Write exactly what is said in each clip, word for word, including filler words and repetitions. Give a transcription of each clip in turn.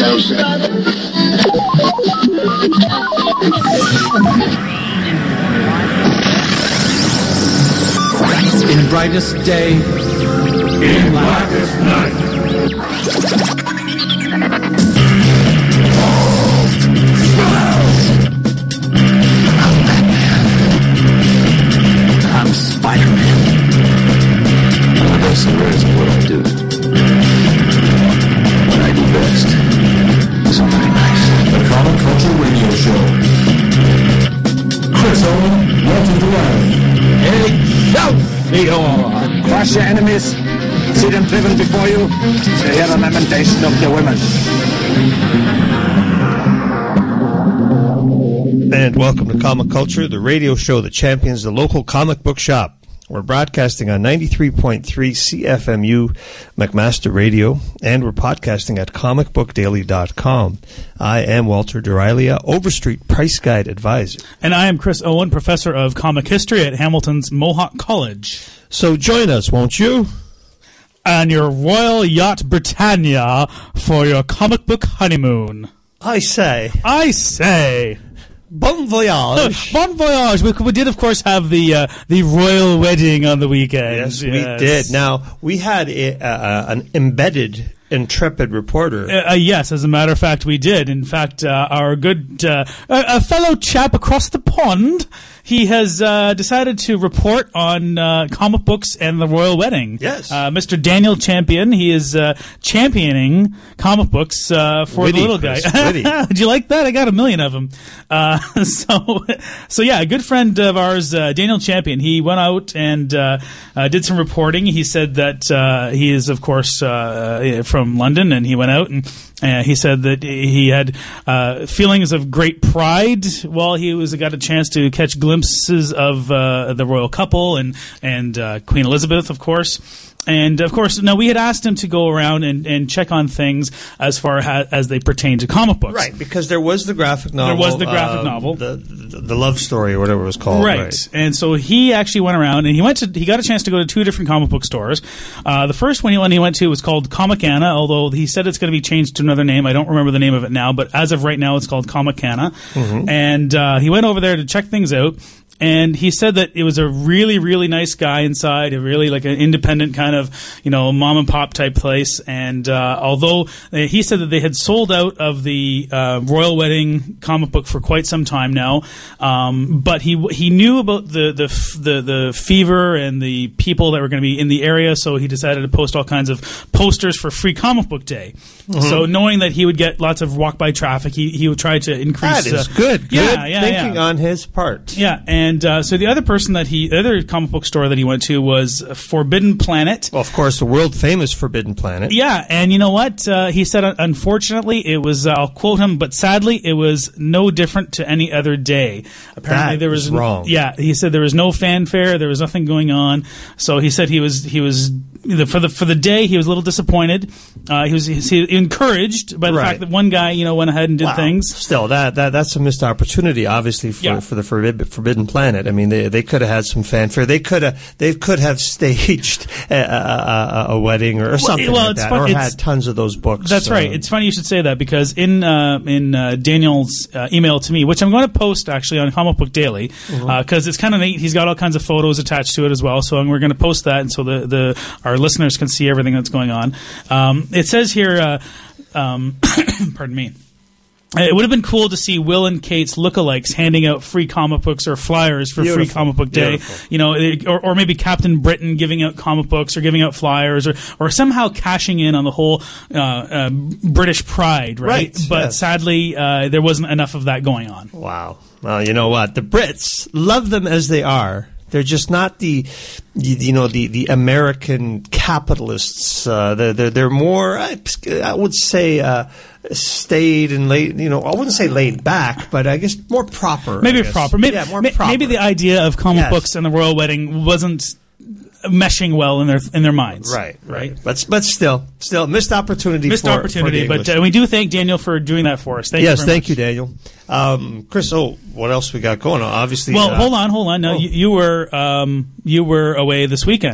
In brightest day, in blackest night. I'm Spider-Man. This is what I do. What I do best. Something nice. The Comic Culture Radio Show. Chris Owen, Walter Duran. Excelsior! Crush your enemies, see them driven before you, to hear the lamentation of your women. And welcome to Comic Culture, the radio show that champions the local comic book shop. We're broadcasting on ninety-three point three C F M U McMaster Radio, and we're podcasting at comic book daily dot com. I am Walter Durilia, Overstreet Price Guide Advisor. And I am Chris Owen, Professor of Comic History at Hamilton's Mohawk College. So join us, won't you? On your Royal Yacht Britannia for your comic book honeymoon. I say. I say. Bon voyage. Bon voyage. We, we did, of course, have the uh, the royal wedding on the weekend. Yes, yes. we did. Now, we had a, uh, an embedded intrepid reporter. Uh, uh, yes, as a matter of fact, we did. In fact, uh, our good uh, a, a fellow chap across the pond, he has uh, decided to report on uh, comic books and the royal wedding. Yes. Uh, Mister Daniel Champion, he is uh, championing comic books uh, for Witty, the little Chris, guy. Did you like that? I got a million of them. Uh, so, so yeah, a good friend of ours, uh, Daniel Champion, he went out and uh, uh, did some reporting. He said that uh, he is, of course, uh, from London, and he went out and Uh, he said that he had uh, feelings of great pride while he was got a chance to catch glimpses of uh, the royal couple and and uh, Queen Elizabeth, of course. And, of course, no, we had asked him to go around and, and check on things as far ha- as they pertain to comic books. Right, because there was the graphic novel. There was the graphic uh, novel. The, the, the love story or whatever it was called. Right. right. And so he actually went around and he went to he got a chance to go to two different comic book stores. Uh, the first one he went, he went to was called Comicana, although he said it's going to be changed to another name. I don't remember the name of it now, but as of right now, it's called Comicana. Mm-hmm. And uh, he went over there to check things out. And he said that it was a really, really nice guy inside, a really like an independent kind of, you know, mom and pop type place. And uh, although he said that they had sold out of the uh, Royal Wedding comic book for quite some time now, um, but he he knew about the the the, the fever and the people that were going to be in the area, so he decided to post all kinds of posters for Free Comic Book Day. Mm-hmm. So knowing that he would get lots of walk by traffic, he he would try to increase. That is uh, good. Good yeah, yeah, thinking yeah. on his part. Yeah, and. And uh, so the other person that he, the other comic book store that he went to was Forbidden Planet. Well, of course, the world famous Forbidden Planet. Yeah, and you know what? Uh, he said, unfortunately, it was, uh, I'll quote him, but sadly, it was no different to any other day. Apparently, that there was is wrong. Yeah, he said there was no fanfare, there was nothing going on. So he said he was he was for the for the day he was a little disappointed. Uh, he was he was encouraged by the right. fact that one guy, you know, went ahead and did wow. things. Still, that, that that's a missed opportunity, obviously, for yeah. for the Forbidden, Forbidden Planet. I mean, they they could have had some fanfare. They could have they could have staged a, a, a wedding or something well, like it's that, fun, or it's, had tons of those books. That's uh, right. It's funny you should say that because in uh, in uh, Daniel's uh, email to me, which I'm going to post actually on Comic Book Daily, because mm-hmm. uh, it's kind of neat. He's got all kinds of photos attached to it as well. So we're going to post that, and so the, the our listeners can see everything that's going on. Um, it says here, uh, um, pardon me. It would have been cool to see Will and Kate's lookalikes handing out free comic books or flyers for Beautiful. Free Comic Book Day. Beautiful. You know, or, or maybe Captain Britain giving out comic books or giving out flyers, or, or somehow cashing in on the whole uh, uh, British pride, right? Right, But yes. sadly, uh, there wasn't enough of that going on. Wow. Well, you know what? The Brits love them as they are. They're just not the, you know, the, the American capitalists. Uh, they're, they're they're more, I, I would say, uh, staid and laid. You know, I wouldn't say laid back, but I guess more proper. Maybe proper. Maybe, yeah, more ma- proper. Maybe the idea of comic Yes. books and the royal wedding wasn't meshing well in their in their minds. Right, right. But but still, still missed opportunity. Missed for, opportunity, for the but uh, we do thank Daniel for doing that for us. Thank yes, you very thank much. you, Daniel. Um, Chris, oh, what else we got going on? Obviously, Well, uh, hold on, hold on. No, oh. you, you were um, you were away this weekend.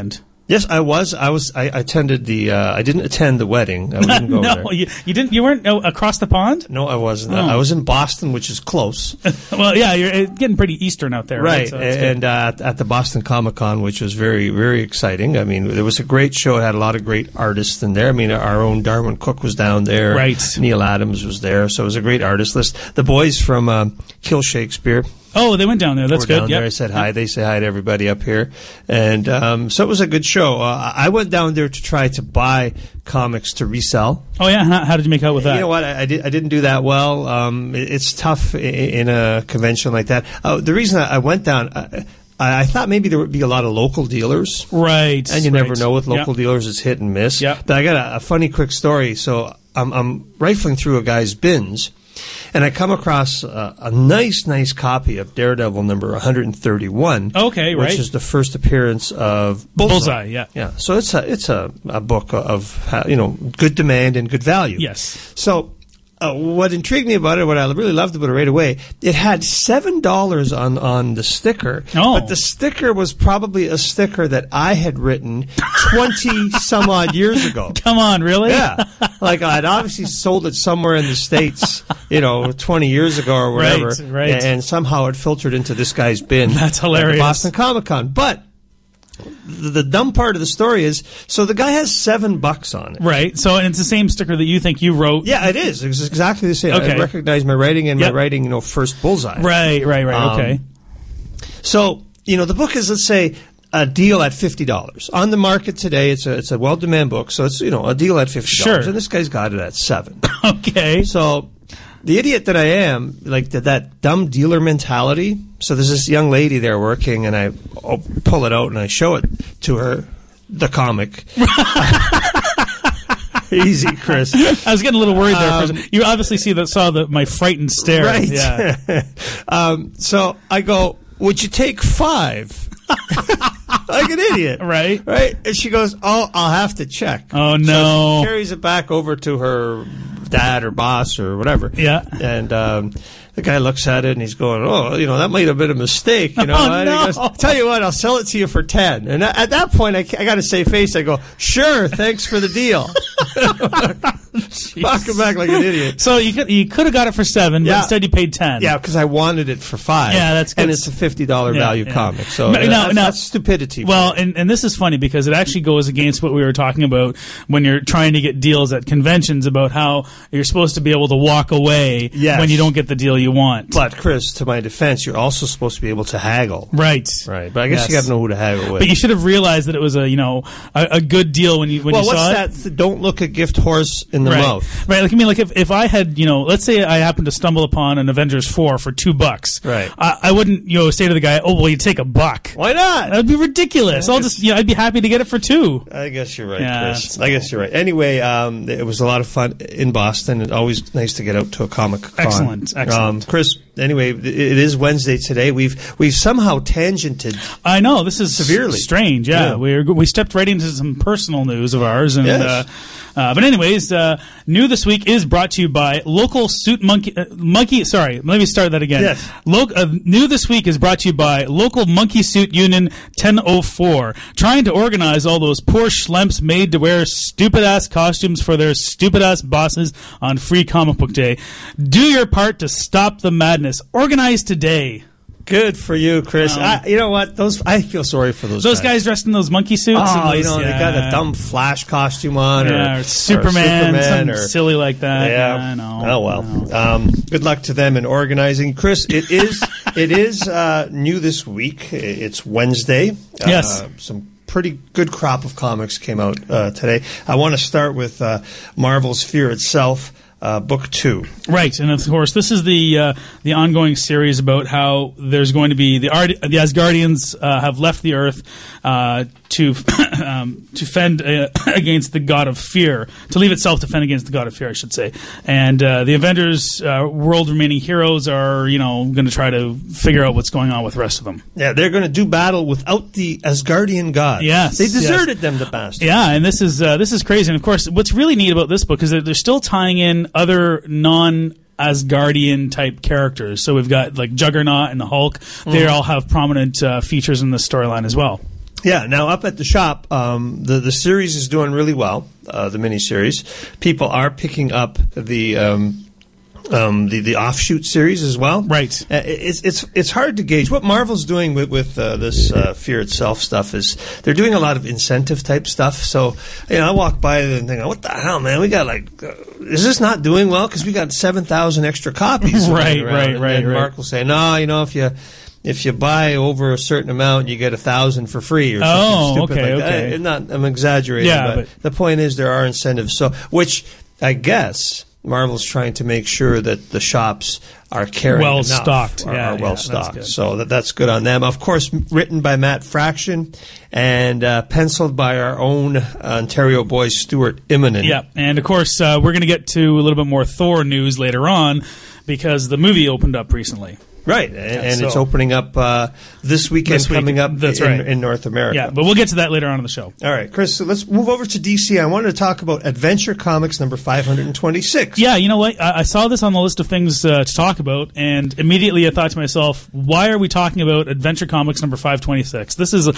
Yes, I was. I was. I attended the. Uh, I didn't attend the wedding. I didn't go no, there. you, you didn't. You weren't uh, across the pond. No, I wasn't. Oh. I was in Boston, which is close. Well, yeah, you're uh, getting pretty eastern out there, right? Right, So that's and uh, at, at the Boston Comic Con, which was very, very exciting. I mean, there was a great show. It had a lot of great artists in there. I mean, our own Darwin Cook was down there. Right. Neil Adams was there. So it was a great artist list. The boys from um, Kill Shakespeare. Oh, they went down there. That's were good. Down Yep. there. I said hi. They say hi to everybody up here, and um, so it was a good show. Uh, I went down there to try to buy comics to resell. Oh yeah. How, how did you make out with that? You know what? I, I, did, I didn't do that well. Um, it, it's tough in, in a convention like that. Uh, the reason I, I went down. I, I thought maybe there would be a lot of local dealers. Right. And you right. never know with local Yep. dealers, it's hit and miss. Yep. But I got a, a funny quick story. So I'm, I'm rifling through a guy's bins, and I come across a, a nice, nice copy of Daredevil number one thirty-one. Okay, right. Which is the first appearance of Bullseye. Bullseye, yeah. Yeah. So it's a, it's a, a book of, uh, you know, good demand and good value. Yes. So uh, what intrigued me about it, what I really loved about it right away, it had seven dollars on, on the sticker. Oh. But the sticker was probably a sticker that I had written twenty some odd years ago. Come on, really? Yeah. Like I'd obviously sold it somewhere in the States, you know, twenty years ago or whatever. Right, right. And, and somehow it filtered into this guy's bin. That's At the hilarious. Boston Comic Con. But the, the dumb part of the story is, so the guy has seven bucks on it. Right. So and it's the same sticker that you think you wrote. Yeah, it is. It's exactly the same. Okay. I recognize my writing and Yep. my writing, you know, first Bullseye. Right, right, right. Um, Okay. So, you know, the book is, let's say, a deal at fifty dollars. On the market today, it's a, it's a well-demand book, so it's, you know, a deal at fifty dollars. Sure. And this guy's got it at seven. Okay. So, the idiot that I am, like that, that dumb dealer mentality. So there's this young lady there working, and I I'll pull it out and I show it to her, the comic. Easy, Chris. I was getting a little worried there. For a Um, second. You obviously see that saw the, my frightened stare. Right. Yeah. um, so I go, would you take five? Like an idiot. Right. Right. And she goes, oh, I'll have to check. Oh, So no. she carries it back over to her dad or boss or whatever. Yeah. And um, the guy looks at it and he's going, oh, you know, that might have been a mistake. You know, Oh, and he no. goes, tell you what, I'll sell it to you for ten. And at that point, I, I got to save face. I go, sure, thanks for the deal. Walking back like an idiot. So you could you could have got it for seven, but Yeah. instead you paid ten. Yeah, because I wanted it for five. Yeah, that's good. And it's a fifty dollars Yeah, value yeah. comic. So No, uh, no, that's, no. that's stupidity. Well, and, and this is funny because it actually goes against what we were talking about when you're trying to get deals at conventions about how you're supposed to be able to walk away Yes. when you don't get the deal you want. But, Chris, to my defense, you're also supposed to be able to haggle. Right. Right. But I guess Yes. you got to know who to haggle with. But you should have realized that it was a you know a, a good deal when you when well, you what's saw that? it. th- Don't look a gift horse in the Right. mouth. Right. Like I mean, like if, if I had, you know, let's say I happened to stumble upon an Avengers four for two bucks. Right. I, I wouldn't, you know, say to the guy, "Oh, well, you take a buck." Why not? That'd be ridiculous. I'll just, you know, I'd be happy to get it for two. I guess you're right, Yeah, Chris. it's I guess you're right. Anyway, um, it was a lot of fun in Boston. It's always nice to get out to a comic con. Excellent, excellent. Um, Chris, anyway, it it is Wednesday today. We've we've somehow tangented. I know this is Severely. strange. Yeah, Yeah. we we stepped right into some personal news of ours, and Yes. uh, uh, but anyways, uh, new this week is brought to you by local suit monkey uh, monkey. Sorry, let me start that again. Yes. Lo- uh, new this week is brought to you by local monkey suit union ten oh four, trying to organize all those poor schlemps made to wear stupid ass costumes for their stupid ass bosses on Free Comic Book Day. Do your part to stop the madness. Organize today. Good for you, Chris. Um, I, you know what? Those I feel sorry for those Those guys dressed in those monkey suits. Oh, and you those- know, they yeah. got a dumb Flash costume on, Yeah, or, or Superman, or Superman, something or silly like that. Yeah. Yeah, I know. Oh well. I know. Um, good luck to them in organizing, Chris. It is it is uh, new this week. It's Wednesday. Yes. Uh, some pretty good crop of comics came out uh, today. I want to start with uh, Marvel's Fear Itself. Uh, book two. Right, and of course, this is the uh, the ongoing series about how there's going to be the Ard- the Asgardians uh, have left the Earth uh, to um, to fend uh, against the god of fear, to leave itself to fend against the god of fear, I should say. And uh, the Avengers, uh, world remaining heroes, are you know going to try to figure out what's going on with the rest of them. Yeah, they're going to do battle without the Asgardian gods. Yes, they deserted yes. them, the bastards. Yeah, and this is uh, this is crazy. And of course, what's really neat about this book is that they're still tying in other non Asgardian type characters. So we've got like Juggernaut and the Hulk. They all have prominent uh, features in the storyline as well. Yeah, now up at the shop, um, the, the series is doing really well, uh, the miniseries. People are picking up the... Um, Um, the the offshoot series as well, right? Uh, it's it's it's hard to gauge what Marvel's doing with with uh, this uh, Fear Itself stuff. Is they're doing a lot of incentive type stuff. So you know, I walk by and think, what the hell, man? We got like, uh, is this not doing well? Because we got seven thousand extra copies, right, around. right, and right, then right. Mark will say, no, you know, if you. If you buy over a certain amount, you get a thousand for free or something oh, stupid okay, like that. okay. I'm not, I'm exaggerating, Yeah, but, but the point is there are incentives. So, which I guess Marvel's trying to make sure that the shops are carrying well enough, stocked, are, yeah, are well yeah, stocked. that's So that that's good on them. Of course, written by Matt Fraction and uh, penciled by our own Ontario boy Stuart Immonen. Yeah, and of course uh, we're going to get to a little bit more Thor news later on because the movie opened up recently. Right, and, Yeah, and so- it's opening up uh, this weekend, This week- coming up that's in, right. in North America. Yeah, but we'll get to that later on in the show. All right, Chris, so let's move over to D C. I wanted to talk about Adventure Comics number five hundred twenty-six. Yeah, you know what? I, I saw this on the list of things uh, to talk about, and immediately I thought to myself, why are we talking about Adventure Comics number five twenty-six? This is a,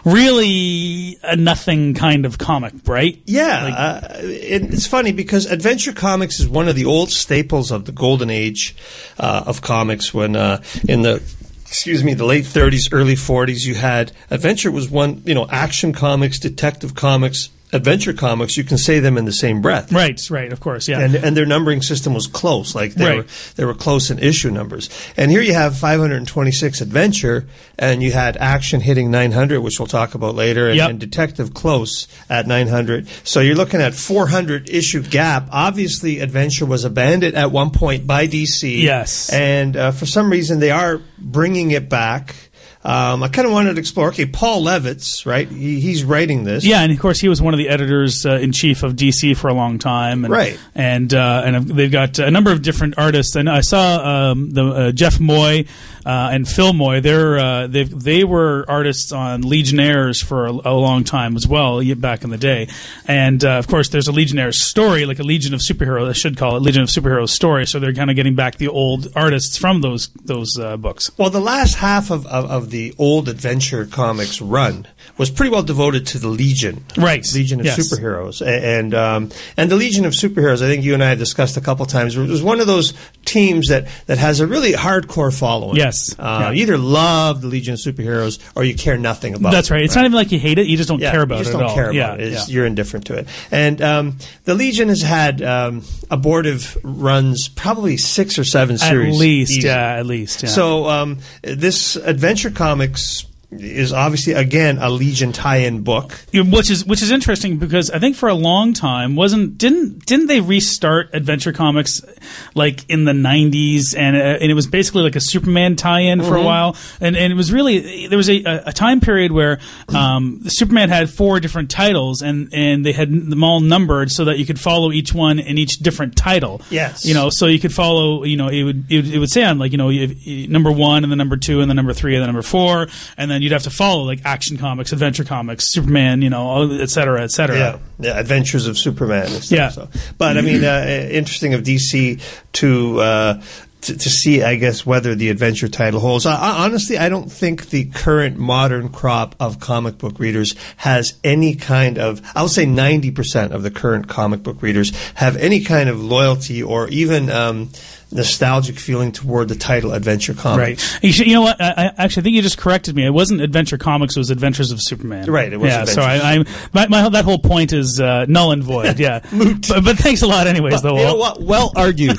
really a nothing kind of comic, right? Yeah, Like- uh, it, it's funny because Adventure Comics is one of the old staples of the golden age uh, of comics when uh, in the excuse me, the late thirties, early forties, you had Adventure was one, you know, action comics, detective comics, Adventure Comics, you can say them in the same breath. Right, right, of course, yeah. And, and their numbering system was close, like they Right. were they were close in issue numbers. And here you have five hundred twenty-six Adventure, and you had Action hitting nine hundred, which we'll talk about later, and, Yep. and Detective close at nine hundred. So you're looking at four hundred issue gap. Obviously, Adventure was abandoned at one point by D C. Yes. And uh, for some reason, they are bringing it back. Um, I kind of wanted to explore. Okay, Paul Levitz, right? He, he's writing this. Yeah, and of course he was one of the editors uh, in chief of D C for a long time, and, Right. And uh, and they've got a number of different artists. And I saw um, the uh, Jeff Moy uh, and Phil Moy. They're uh, they they were artists on Legionnaires for a, a long time as well, back in the day. And uh, of course, there's a Legionnaires story, like a Legion of Superheroes. I should call it Legion of Superheroes story. So they're kind of getting back the old artists from those those uh, books. Well, the last half of, of, of the old Adventure Comics run was pretty well devoted to the Legion. Right. Legion of Yes. Superheroes. A- And um, and the Legion of Superheroes, I think you and I have discussed a couple times, was one of those teams that, that has a really hardcore following. Yes. Uh, Yeah. You either love the Legion of Superheroes or you care nothing about That's it. right. It's not even like you hate it; you just don't Yeah, care about you just it don't at all. care about yeah, it. It's, yeah. You're indifferent to it. And um, the Legion has had um, abortive runs, probably six or seven At series. least, easy. yeah, at least. Yeah. So um, this Adventure Comics is obviously again a Legion tie-in book. Yeah, which is which is interesting because I think for a long time wasn't didn't didn't they restart Adventure Comics like in the nineties and uh, and it was basically like a Superman tie-in for a while and and it was really there was a, a time period where um, Superman had four different titles and and they had them all numbered so that you could follow each one in each different title. Yes. You know, so you could follow. You know, it would it, would- it would say on like you know if, number one and the number two and the number three and the number four and then you'd have to follow like Action Comics, Adventure Comics, Superman, you know, et cetera, et cetera. Yeah, yeah, Adventures of Superman and stuff. Yeah. So. But I mean, uh, interesting of D C to. Uh, To, to see, I guess, whether the adventure title holds. I, I, honestly, I don't think the current modern crop of comic book readers has any kind of, I'll say ninety percent of the current comic book readers have any kind of loyalty or even um, nostalgic feeling toward the title Adventure Comics. Right. You, should, you know what? I, I actually I think you just corrected me. It wasn't Adventure Comics. It was Adventures of Superman. Right, it was Yeah. So Adventures I, I'm my, my that whole point is uh, null and void. Yeah. Moot. But, but thanks a lot, anyways. though. You know what? Well argued.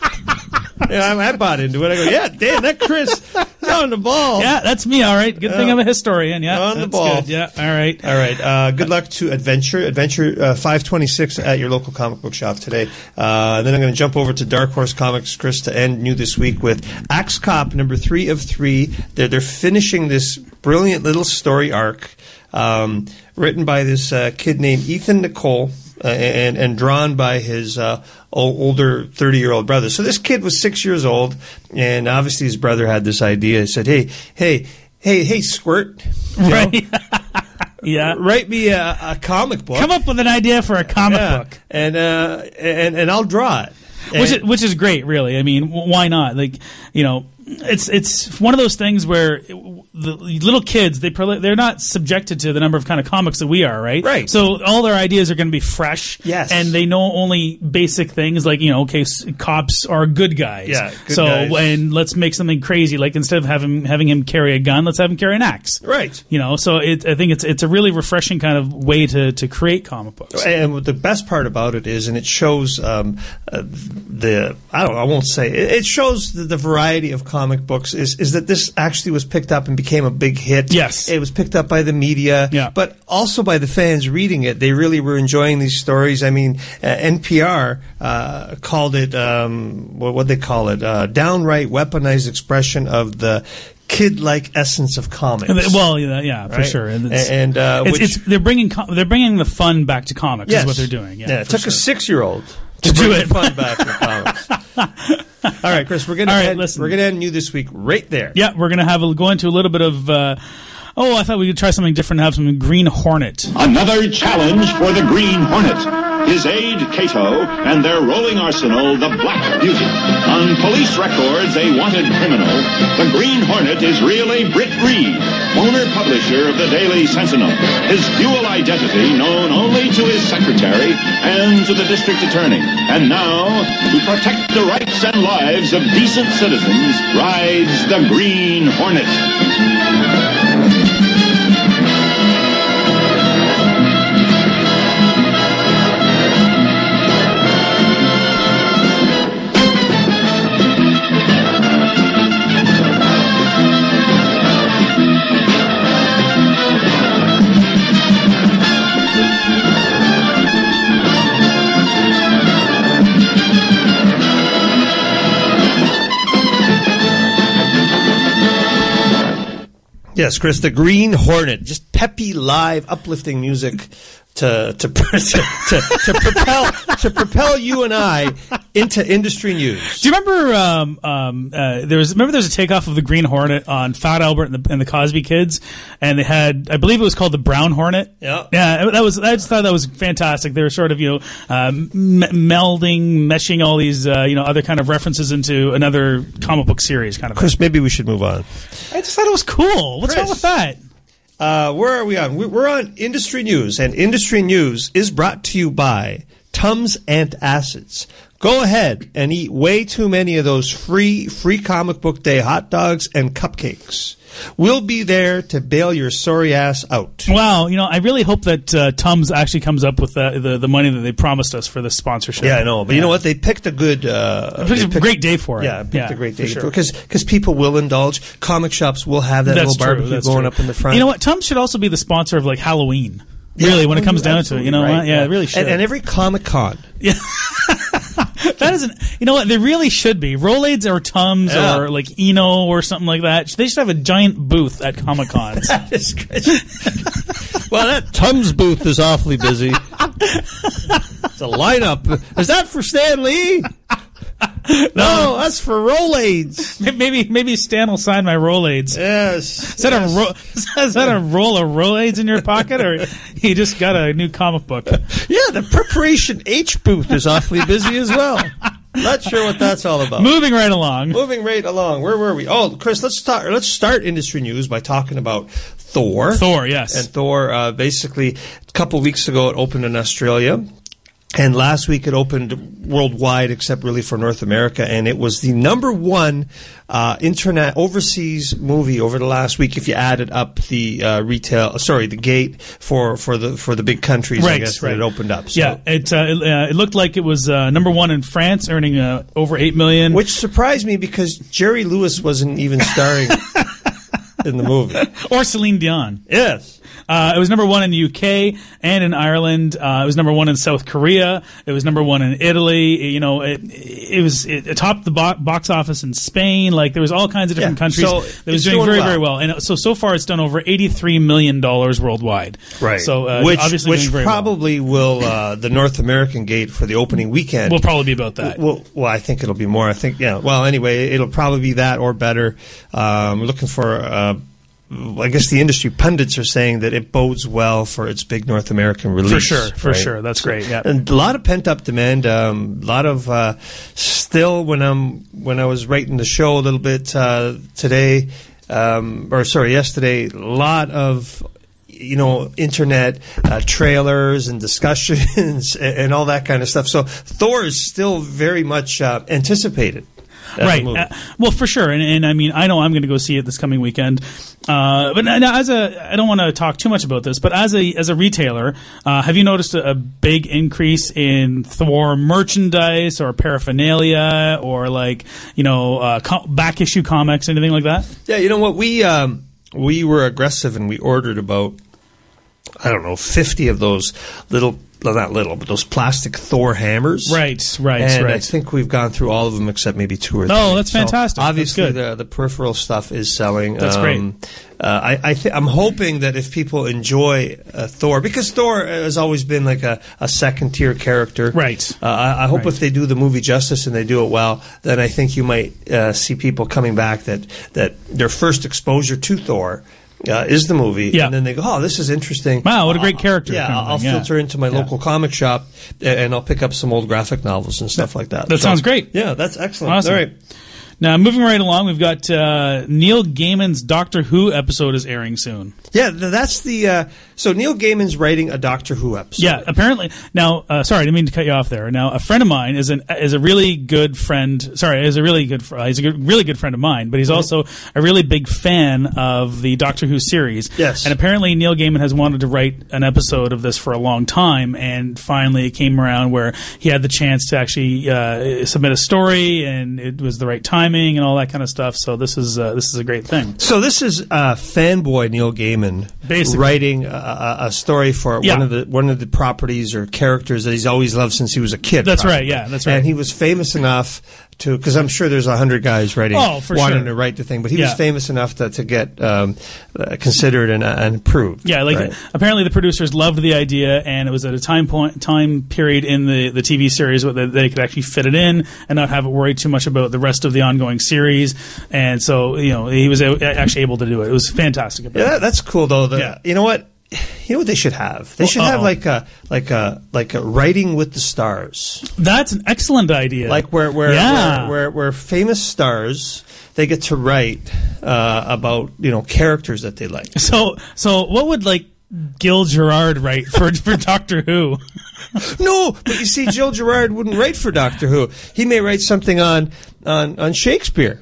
Yeah, I, I bought into it. I go, yeah, damn, that Chris is on the ball. Yeah, that's me. All right. Good thing Yeah. I'm a historian. Yeah. On the that's ball. Good. Yeah. All right. All right. Uh, good luck to Adventure. Adventure uh, five twenty-six at your local comic book shop today. Uh, then I'm going to jump over to Dark Horse Comics, Chris, to end new this week with Axe Cop number three of three. They're, they're finishing this brilliant little story arc um, written by this uh, kid named Ethan Nicole. Uh, and, and drawn by his uh, o- older thirty-year-old brother. So this kid was six years old, and obviously his brother had this idea. He said, hey, hey, hey, hey, Squirt. You know, Right. Yeah. write me a, a comic book. Come up with an idea for a comic Yeah, book. and, uh, and, and I'll draw it. Which And- is, which is great, really. I mean, w- why not? Like, you know, it's it's one of those things where it, the little kids they they're not subjected to the number of kind of comics that we are, right? Right. So all their ideas are going to be fresh. Yes. And they know only basic things like, you know, okay, cops are good guys. Yeah. Good so guys. and let's make something crazy. Like instead of having having him carry a gun, let's have him carry an axe. Right. You know. So it, I think it's it's a really refreshing kind of way to to create comic books. And the best part about it is, and it shows um, uh, the I don't know, I won't say it, it shows the, the variety of comic books is is that this actually was picked up and became a big hit. Yes. It was picked up by the media, yeah. but also by the fans reading it. They really were enjoying these stories. I mean, uh, N P R uh, called it um, what what they call it, uh, downright weaponized expression of the kid-like essence of comics. Well, yeah, yeah for right? sure. And, it's, and uh, it's, which, it's, they're bringing com- they're bringing the fun back to comics. Yes. Is what they're doing. Yeah, yeah it took sure. a six-year-old to, to bring do the it. fun back to comics. All right, Chris, we're gonna All right, end, listen. we're gonna end you this week right there. Yeah, we're gonna have a, go into a little bit of. Uh, oh, I thought we could try something different. Have some Green Hornet. Another challenge for the Green Hornet. His aide, Kato, and their rolling arsenal, the Black Beauty. On police records, a wanted criminal, the Green Hornet is really Britt Reed, owner-publisher of the Daily Sentinel. His dual identity known only to his secretary and to the district attorney. And now, to protect the rights and lives of decent citizens, rides the Green Hornet. Yes, Chris, the Green Hornet, just peppy, live, uplifting music to to to, to, to propel to propel you and I into industry news. Do you remember? Um, um, uh, there was remember there was a takeoff of the Green Hornet on Fat Albert and the, and the Cosby Kids, and they had I believe it was called the Brown Hornet. Yeah, yeah. That was I just thought that was fantastic. They were sort of you know um, m- melding, meshing all these uh, you know other kind of references into another comic book series kind of. Chris, maybe we should move on. I just thought it was cool. What's Chris. wrong with that? Uh, where are we on? We're on Industry News, and Industry News is brought to you by Tums Antacids. Go ahead and eat way too many of those free, free comic book day hot dogs and cupcakes. We'll be there to bail your sorry ass out. Wow, you know, I really hope that uh, Tums actually comes up with the, the the money that they promised us for this sponsorship. Yeah, I know, but yeah. you know what? They picked a good, uh, It's a they picked, great day for it. Yeah, picked yeah, a great day for sure. because because people will indulge. Comic shops will have that That's little barbecue true, that's going true. up in the front. You know what? Tums should also be the sponsor of like Halloween. Really, Yeah, when it comes you're down to it, you know absolutely what? right, Yeah, it really should. And, and every Comic Con. Yeah. That isn't. You know what? They really should be Rolaids or Tums Yeah. or like Eno or something like that. They should have a giant booth at Comic Cons. That is great. Well, that Tums booth is awfully busy. It's a lineup. Is that for Stan Lee? No, that's for Rolaids. maybe maybe Stan will sign my Rolaids. Yes. Is that, yes. a ro- is that a roll of Rolaids in your pocket, or you just got a new comic book? Yeah, the Preparation H booth is awfully busy as well. Not sure what that's all about. Moving right along. Moving right along. Where were we? Oh, Chris, let's start. Let's start industry news by talking about Thor. Thor, yes. And Thor, uh, basically, a couple weeks ago, it opened in Australia. And last week it opened worldwide, except really for North America, and it was the number one uh, internet overseas movie over the last week. If you added up the uh, retail, sorry, the gate for, for the for the big countries, right, I guess right. that it opened up. So. Yeah, it, uh, it, uh, it looked like it was uh, number one in France, earning uh, over eight million. Which surprised me because Jerry Lewis wasn't even starring in the movie, or Celine Dion. Yes. Uh, it was number one in the U K and in Ireland. Uh, it was number one in South Korea. It was number one in Italy. You know, it, it was it, it topped the bo- box office in Spain. Like there was all kinds of different Yeah, countries so that was it's doing doing very well. very well. And so so far it's done over eighty-three million dollars worldwide. Right. So uh, which obviously which doing very probably will uh, the North American gate for the opening weekend well. Will probably be about that. Well, well, I think it'll be more. I think yeah. Well, anyway, it'll probably be that or better. Um, we're looking for. Uh, I guess the industry pundits are saying that it bodes well for its big North American release. For sure, for right? sure. That's great. Yeah, and a lot of pent up demand. Um, a lot of uh, still when I'm when I was writing the show a little bit uh, today, um, or sorry, yesterday. A lot of you know internet uh, trailers and discussions and, and all that kind of stuff. So Thor is still very much uh, anticipated. Right. Uh, well, for sure. And, and I mean, I know I'm going to go see it this coming weekend. Uh, but now, as a, I don't want to talk too much about this, but as a as a retailer, uh, have you noticed a, a big increase in Thor merchandise or paraphernalia or like you know uh, com- back issue comics, anything like that? Yeah. You know what? We um, we were aggressive and we ordered about I don't know fifty of those little. Well, not little, but those plastic Thor hammers. Right, right, and right. I think we've gone through all of them except maybe two or three. Oh, that's fantastic. So obviously, that's good. the the peripheral stuff is selling. That's um, great. Uh, I, I th- I'm hoping that if people enjoy uh, Thor, because Thor has always been like a, a second tier character. Right. Uh, I, I hope right. if they do the movie justice and they do it well, then I think you might uh, see people coming back that, that their first exposure to Thor Uh, is the movie, yeah. and then they go, "Oh, this is interesting." Wow, what a great character! Yeah, kind of I'll thing. filter yeah. into my yeah. local comic shop, and I'll pick up some old graphic novels and stuff like that. That so, sounds great. Yeah, that's excellent. Awesome. All right. Now, moving right along, we've got uh, Neil Gaiman's Doctor Who episode is airing soon. Yeah, that's the. Uh, so Neil Gaiman's writing a Doctor Who episode. Yeah, apparently. Now, uh, sorry, I didn't mean to cut you off there. Now, a friend of mine is an is a really good friend. Sorry, is a really good. Uh, he's a good, really good friend of mine, but he's also a really big fan of the Doctor Who series. Yes. And apparently, Neil Gaiman has wanted to write an episode of this for a long time, and finally, it came around where he had the chance to actually uh, submit a story, and it was the right timing and all that kind of stuff. So this is uh, this is a great thing. So this is uh, fanboy Neil Gaiman Basically. writing a, a story for Yeah. one of the one of the properties or characters that he's always loved since he was a kid. That's probably. right, yeah, that's right. And he was famous enough to, because I'm sure there's a hundred guys writing, Oh, for wanting sure. to write the thing, but he Yeah. was famous enough to, to get um, uh, considered and, uh, and approved. Yeah, like right? apparently the producers loved the idea, and it was at a time point time period in the, the T V series where they, they could actually fit it in and not have it worry too much about the rest of the ongoing series. And so, you know, he was a- actually able to do it. It was fantastic. Yeah, that, that's cool though. The, Yeah. You know what? You know what they should have? They Well, should have uh-oh. like a like a like a writing with the stars. That's an excellent idea. Like where where, Yeah. where, where where famous stars they get to write uh, about you know characters that they like. so so what would like Gil Gerard write for for Doctor Who? No, but you see, Jill Gerard wouldn't write for Doctor Who. He may write something on on, on Shakespeare.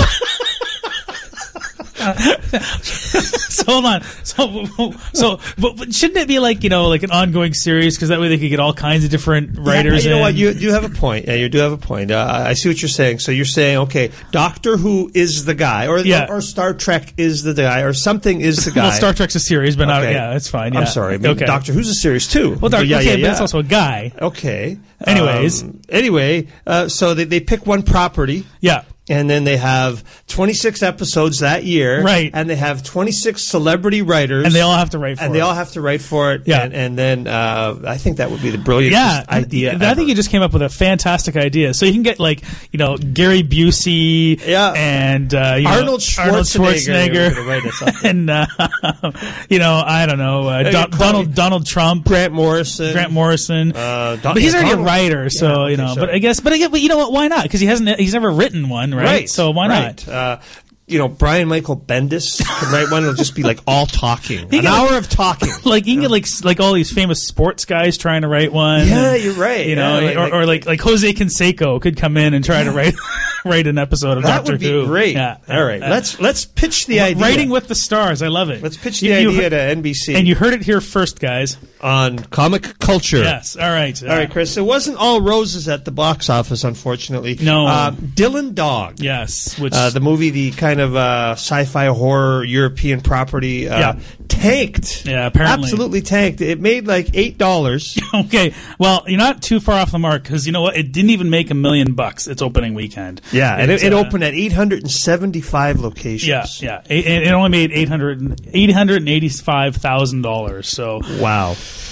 So hold on. So so but, but shouldn't it be like you know like an ongoing series because that way they could get all kinds of different writers? Yeah, you know in? what? You you have a point. Yeah, you do have a point. Uh, I see what you're saying. So you're saying, okay, Doctor Who is the guy, or Yeah. or, or Star Trek is the guy, or something is the guy. Well, Star Trek's a series, but not Okay. yeah, it's fine. Yeah. I'm sorry. I mean, okay. Doctor Who's a series too. Well, Doctor yeah, okay, yeah, but yeah. it's also a guy. Okay. Anyways. Um, anyway, uh, so they, they pick one property. Yeah. And then they have twenty-six episodes that year. Right. And they have twenty-six celebrity writers. And they all have to write for And it. they all have to write for it. Yeah. And, and then uh, I think that would be the brilliant Yeah, idea. I, I ever. think you just came up with a fantastic idea. So you can get like you know Gary Busey, Yeah. and uh, you Arnold know, Schwarzenegger. Arnold Schwarzenegger, Gonna write us something. and uh, you know I don't know uh, Hey, Don- call Donald me- Donald Trump, Grant Morrison. Grant Morrison. Uh, Don- but he's yeah, already Donald- a writer, so Yeah, okay, you know. sure. But I guess, but I guess, but you know what? Why not? Because he hasn't. He's never written one, right? Right. So why not? Right. Uh, you know, Brian Michael Bendis can write one. It'll just be like all talking. He An can- hour of talking. Like you can get like s- like all these famous sports guys trying to write one. Yeah, and, you're right. You know, Yeah, like- or, or like like Jose Canseco could come in and try to write write an episode of That Doctor would be Who. great. Yeah. All right. Uh, let's let's pitch the idea. Writing with the stars. I love it. Let's pitch the You- you idea heard- to N B C. And you heard it here first, guys. on comic culture. Yes. All right. All right, Chris. It wasn't all roses at the box office, unfortunately. No. Uh, Dylan Dog. Yes. Which Uh, the movie, the kind of uh, sci-fi horror European property, uh, Yeah. tanked. Yeah, apparently. Absolutely tanked. It made like eight dollars. okay. Well, you're not too far off the mark because you know what? It didn't even make a million bucks its opening weekend. Yeah, and it, It's, it uh, opened at eight hundred seventy-five locations. Yeah, yeah. It, it only made eight hundred eight hundred eighty-five thousand dollars. So Wow.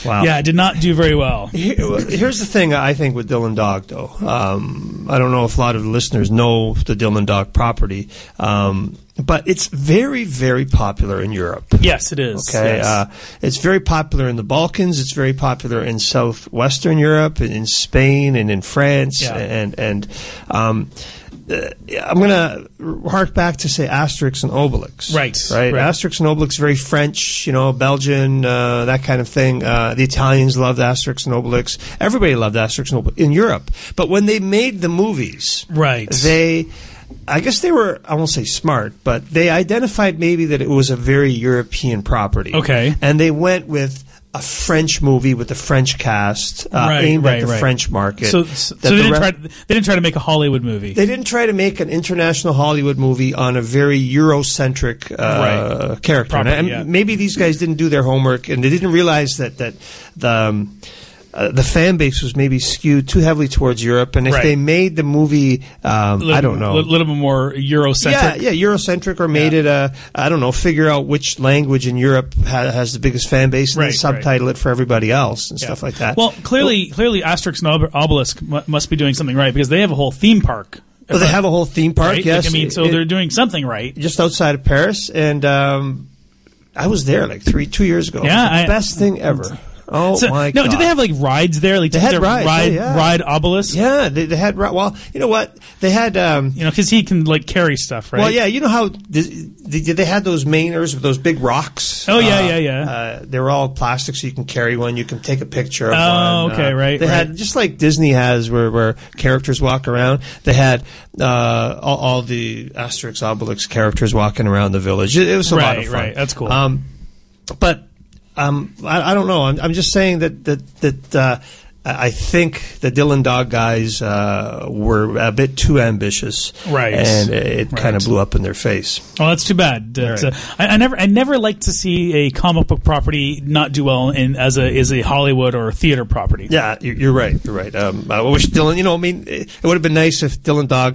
Wow. Yeah, it did not do very well. Here- Here's the thing I think with Dylan Dog, though. Um, I don't know if a lot of the listeners know the Dylan Dog property, um, but it's very, very popular in Europe. Yes, it is. Okay, Yes. uh, it's very popular in the Balkans. It's very popular in southwestern Europe, and in Spain, and in France, Yeah. and and um, uh, I'm going to hark back to say Asterix and Obelix. Right, right. right. Asterix and Obelix, very French, you know, Belgian, uh, that kind of thing. Uh, the Italians loved Asterix and Obelix. Everybody loved Asterix and Obelix in Europe. But when they made the movies, Right. they. I guess they were, I won't say smart, but they identified maybe that it was a very European property. Okay. And they went with a French movie with a French cast uh, Right, aimed right, at the right. French market. So, so That they, the didn't re- try, they didn't try to make a Hollywood movie. they didn't try to make an international Hollywood movie on a very Eurocentric uh, Right. character. And, Property, and yeah. maybe these guys didn't do their homework, and they didn't realize that, that the... Um, uh, the fan base was maybe skewed too heavily towards Europe, and if Right. they made the movie, um, Little- I don't know, A little bit more Eurocentric. yeah, yeah, Eurocentric, or made Yeah. it a, I don't know, figure out which language in Europe ha- has the biggest fan base, and Right, then subtitle it for everybody else and Yeah. stuff like that. Well, clearly, clearly, Asterix and Ob- Obelisk mu- must be doing something right because they have a whole theme park. Well, they have a whole theme park, Right? yes. Like, I mean, so it- they're doing something right. just outside of Paris, and um, I was there like three, two years ago. Yeah, it was the I- best thing ever. Oh So, my no, god! did they have like rides there? Like, They did had they rides, ride, yeah, yeah. ride Obelisk. Yeah, they, they had. ri- Well, you know what? They had. Um, You know, because he can like carry stuff, right? Well, yeah, you know how they, they they had those mainers with those big rocks. Oh, yeah, Uh, yeah, yeah. Uh, they were all plastic, so you can carry one. You can take a picture of Oh, one. okay, Uh, right, They right. had just like Disney has, where where characters walk around. They had uh, all, all the Asterix, Obelix characters walking around the village. It, it was a lot Right, of fun. right. That's cool. Um, but um, I, I don't know. I'm, I'm just saying that that that. Uh, I think the Dylan Dog guys uh, were a bit too ambitious, Right. And it kind of Right. blew up in their face. Well, that's too bad. That's, Right. uh, I, I never, I never like to see a comic book property not do well in as a as a Hollywood or theater property. Yeah, you- you're right. You're right. Um, I wish Dylan. You know, I mean, it it would have been nice if Dylan Dog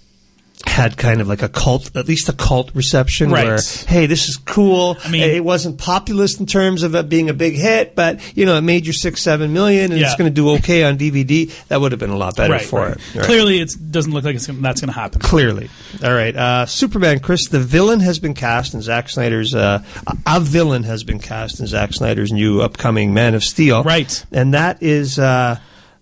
had kind of like a cult, at least a cult reception, Right. where hey, this is cool. I mean- it wasn't populist in terms of it being a big hit, but you know, it made your six, seven million, and Yeah. it's going to do okay on D V D. That would have been a lot better Right, for right. it. Right. Clearly, it doesn't look like it's gonna, that's going to happen. Clearly. All right. Uh, Superman, Chris, the villain has been cast in Zack Snyder's, uh, a villain has been cast in Zack Snyder's new upcoming Man of Steel. Right. And that is, uh,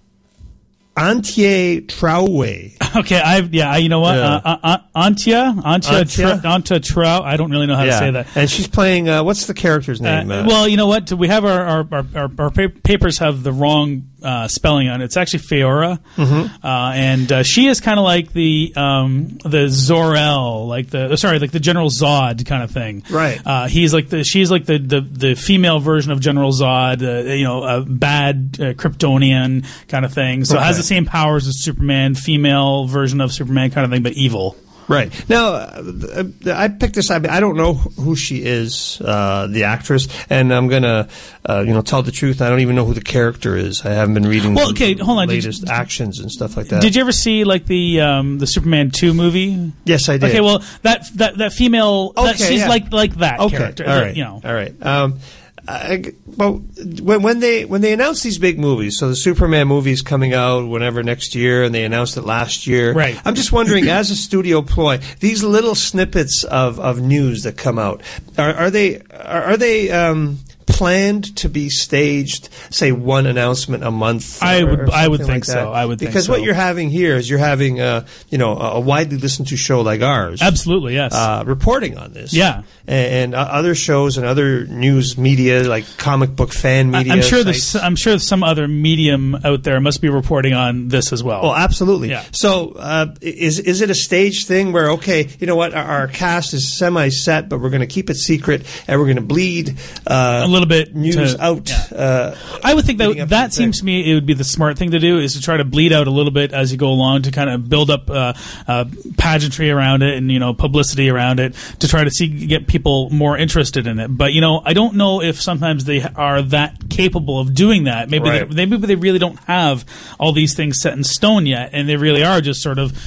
Antje Traue. Okay, I've yeah, I, you know what, Yeah. uh, uh, Antia, Antia, Antia? Tra- Anta Trau. I don't really know how to say that. And she's playing, uh, what's the character's name? Uh, Uh, well, you know what? We have our our, our, our, our pa- papers have the wrong uh, spelling on it. It's actually Feora, Mm-hmm. uh, and uh, she is kind of like the um, the Zor-El, like the uh, sorry, like the General Zod kind of thing. Right. Uh, he's like the she's like the, the, the female version of General Zod. Uh, you know, a bad uh, Kryptonian kind of thing. So it has Right. the same powers as Superman, female version of Superman kind of thing, but evil. Right. Now, uh, I picked this. I, mean, I don't know who she is, uh, the actress, and I'm going to, uh, you know, tell the truth. I don't even know who the character is. I haven't been reading Well, the okay, hold on. Did latest you- actions and stuff like that. Did you ever see like the um, the Superman two movie? Yes, I did. Okay, well that that that female, that, Okay, she's yeah. like like that Okay, character. all right, You know, all right. Um, I, well, when when they when they announce these big movies, so the Superman movie is coming out whenever next year, and they announced it last year. Right. I'm just wondering, as a studio ploy, these little snippets of, of news that come out, are, are they are, are they um, planned to be staged? Say one announcement a month. I or- would- or I would something think like that? so. I would think because so. what you're having here is you're having uh, you know a, a widely listened to show like ours. absolutely, yes. Uh, reporting on this. Yeah. And, and uh, other shows and other news media, like comic book fan I- media. I'm sure sites. there's I'm sure some other medium out there must be reporting on this as well. Oh, absolutely. Yeah. So, uh, is is it a stage thing where okay, you know what, our, our cast is semi set, but we're going to keep it secret and we're going to bleed uh, a little bit news to- out? yeah. Uh, I would think leading that up to that the seems to me it would be the smart thing to do is to try to bleed out a little bit as you go along to kind of build up uh, uh, pageantry around it and you know publicity around it to try to see get people more interested in it. But you know I don't know if sometimes they are that capable of doing that. Maybe Right. they, maybe they really don't have all these things set in stone yet, and they really are just sort of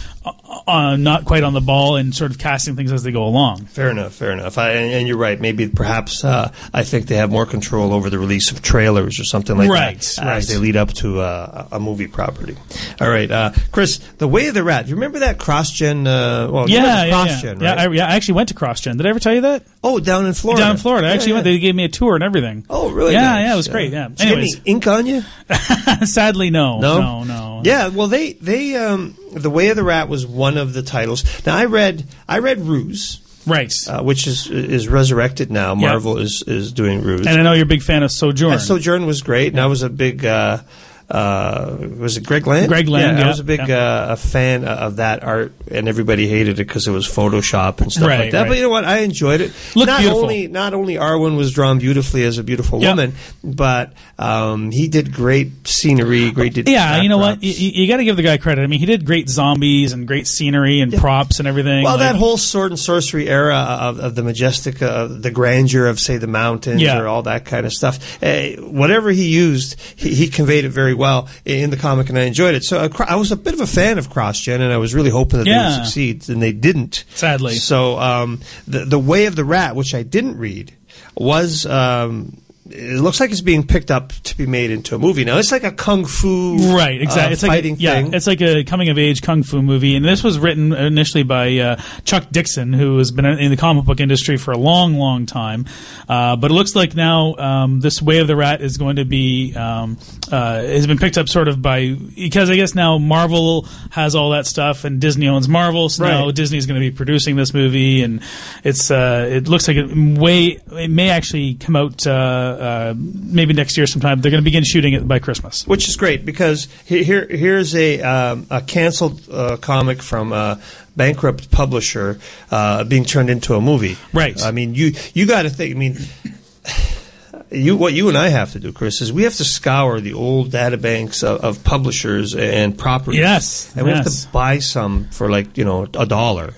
uh, not quite on the ball and sort of casting things as they go along. Fair enough, fair enough. I, and, and you're right. Maybe perhaps uh, I think they have more control over the release of trailers or something like right, that right. as they lead up to uh, a movie property. All right, uh, Chris, The Way of the Rat. You remember that CrossGen? Uh, well, yeah, you yeah, CrossGen, yeah. right? Yeah I, yeah, I actually went to CrossGen. Did I ever tell you that? Oh, down in Florida. Down in Florida. I Yeah, actually yeah. went. They gave me a tour and everything. Oh, really? Yeah, nice. yeah, it was great. Yeah. Did you Anyways, get any ink on you? sadly, no, No? no, no. Yeah, well, they they um, The Way of the Rat was one of the titles. Now, I read I read Ruse, Right. uh, which is is resurrected now. Marvel is is doing Ruse, And I know you're a big fan of Sojourn. and Sojourn was great. And I was a big. Uh, uh, was it Greg Land? Greg Land, Yeah, I yeah, was a big yeah. uh, a fan of that art, and everybody hated it because it was Photoshop and stuff Right, like that. right. But you know what? I enjoyed it. Looked not beautiful. only not only Arwen was drawn beautifully as a beautiful Yep. woman, but um, he did great scenery, great. Did Yeah, you know what? backdrops. You, you got to give the guy credit. I mean, he did great zombies and great scenery and props and everything. Well, Like- that whole sword and sorcery era of, of the majestic, uh, the grandeur of, say, the mountains Yeah. or all that kind of stuff. Uh, whatever he used, he, he conveyed it very well in the comic, and I enjoyed it. So uh, I was a bit of a fan of CrossGen, and I was really hoping that they Yeah. would succeed, and they didn't. Sadly. So um, the the Way of the Rat, which I didn't read, was. Um, it looks like it's being picked up to be made into a movie. Now, it's like a kung fu Right, exactly. uh, it's like fighting a, yeah, thing. it's like a coming of age kung fu movie, and this was written initially by uh, Chuck Dixon, who has been in the comic book industry for a long, long time. Uh, but it looks like now um, this Way of the Rat is going to be um, uh, has been picked up sort of by because I guess now Marvel has all that stuff, and Disney owns Marvel, so now Right. Disney's going to be producing this movie, and it's uh, it looks like it way it may actually come out. Uh, uh, Maybe next year sometime. They're going to begin shooting it by Christmas. Which is great because he- here here's a um, a canceled uh, comic from a bankrupt publisher uh, being turned into a movie. Right. I mean, you you got to think. I mean, you what you and I have to do, Chris, is we have to scour the old databanks of, of publishers and properties. Yes, and we have yes. to buy some for like you know a dollar.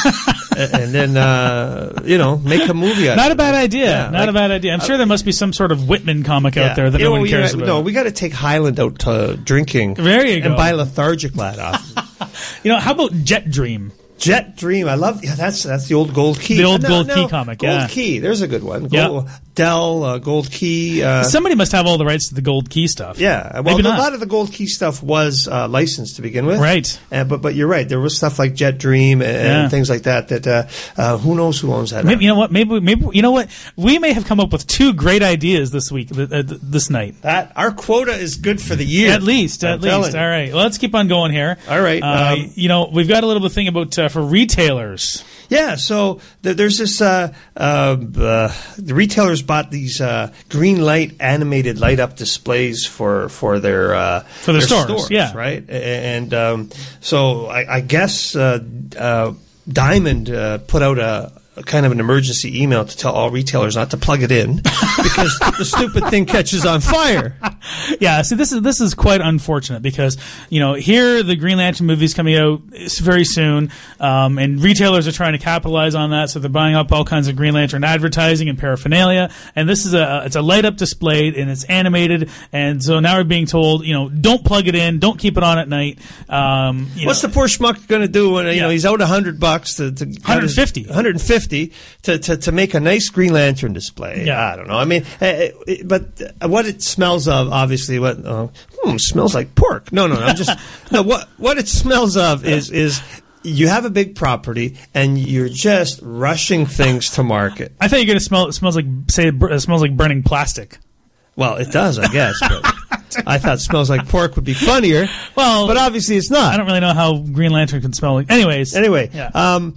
And then, uh, you know, make a movie out of it. Not a bad idea. Yeah, Not like- a bad idea. I'm sure there must be some sort of Whitman comic Yeah. out there that You no know, one we cares gotta- about. No, we got to take Highland out to drinking. There you go. And buy Lethargic Lad off. You know, how about Jet Dream? Jet Dream, I love. Yeah, that's that's the old Gold Key. The old No, Gold no, Key comic, Gold yeah. Key, there's a good one. Yeah. Gold, Dell, uh, Gold Key. Uh, Somebody must have all the rights to the Gold Key stuff. yeah, well, Maybe a not. lot of the Gold Key stuff was uh, licensed to begin with, Right. Uh, but but you're right. There was stuff like Jet Dream and, Yeah. and things like that. That uh, uh, who knows who owns that? Maybe, you know what? Maybe, maybe you know what? We may have come up with two great ideas this week, th- uh, th- this night. That our quota is good for the year. At least, I'm at telling least. you. All right. Well, let's keep on going here. All right, Uh, um, you know, we've got a little bit thing about uh, for retailers. Yeah, so th- there's this. Uh, uh, uh, the retailers bought these uh, green light animated light up displays for for their uh, For their stores, yeah. right. A- And um, so I, I guess uh, uh, Diamond uh, put out a, a kind of an emergency email to tell all retailers not to plug it in because the stupid thing catches on fire. Yeah, see, this is this is quite unfortunate because you know here the Green Lantern movie's coming out very soon, um, and retailers are trying to capitalize on that, so they're buying up all kinds of Green Lantern advertising and paraphernalia. And this is a it's a light up display and it's animated, and so now we're being told you know don't plug it in, don't keep it on at night. Um, you What's know, the poor schmuck going to do when you Yeah. know he's out a hundred bucks to, to one hundred fifty. one hundred fifty to, to to make a nice Green Lantern display? Yeah. I don't know. I mean, uh, it, but uh, what it smells of, obviously, what uh, hmm, smells like pork. No, no, no. I'm just no. What what it smells of is is. You have a big property, and you're just rushing things to market. I thought you're gonna smell. It smells like say it bur- it smells like burning plastic. Well, it does, I guess. But I thought "smells like pork" would be funnier. Well, but obviously, it's not. I don't really know how Green Lantern can smell like. Anyways, Anyway, Yeah. um,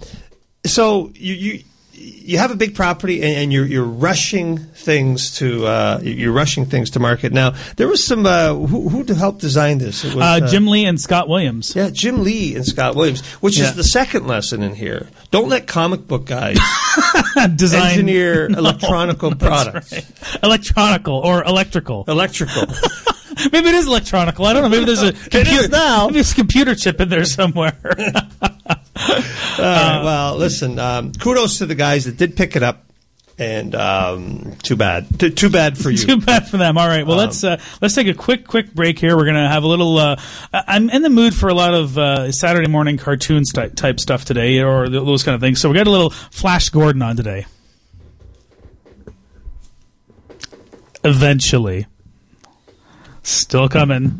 so you, you you have a big property and, and you're you're rushing things to uh, you're rushing things to market. Now there was some uh, who who helped design this? It was, uh, Jim Lee and Scott Williams. Yeah, Jim Lee and Scott Williams, which Yeah. is the second lesson in here. Don't let comic book guys Design engineer No, electronical that's products. right. Electronical or electrical. Electrical. Maybe it is electronical. I don't know. Maybe there's a computer now. Maybe there's a computer chip in there somewhere. All right, well, listen, um, kudos to the guys that did pick it up. And um, too bad. T- too bad for you. Too bad for them. All right. Well, um, let's uh, let's take a quick quick break here. We're gonna have a little. Uh, I'm in the mood for a lot of uh, Saturday morning cartoons type, type stuff today, or th- those kind of things. So we got a little Flash Gordon on today. Eventually, still coming.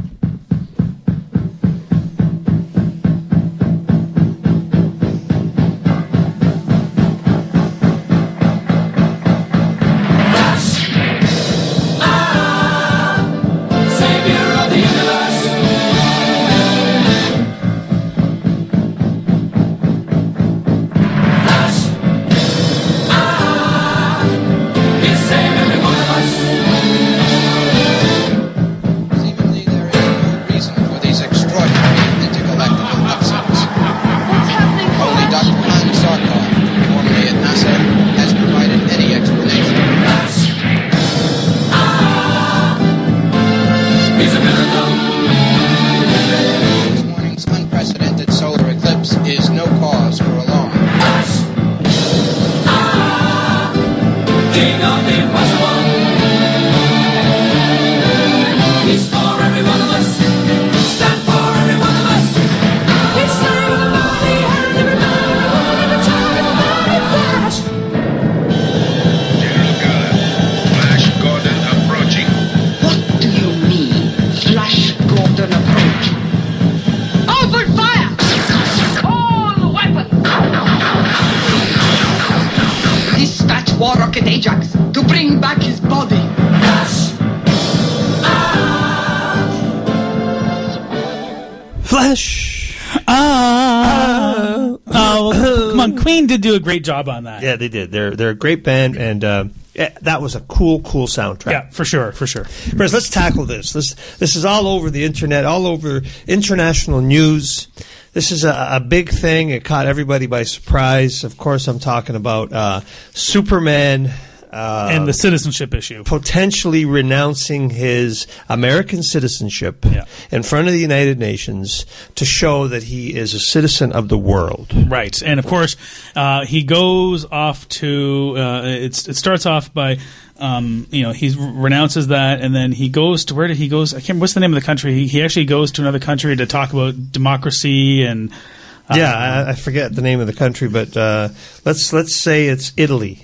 Did do a great job on that. Yeah, they did. They're they're a great band, and uh, yeah, that was a cool, cool soundtrack. Yeah, for sure, for sure. Chris, let's tackle this. This this is all over the internet, all over international news. This is a, a big thing. It caught everybody by surprise. Of course, I'm talking about uh, Superman. Uh, and the citizenship issue. Potentially renouncing his American citizenship yeah. in front of the United Nations to show that he is a citizen of the world. Right. And, of course, uh, he goes off to uh, – it starts off by um, – you know, he renounces that, and then he goes to – where did he go? I can't remember. What's the name of the country? He, he actually goes to another country to talk about democracy and – Yeah, I, I forget the name of the country, but uh, let's let's say it's Italy.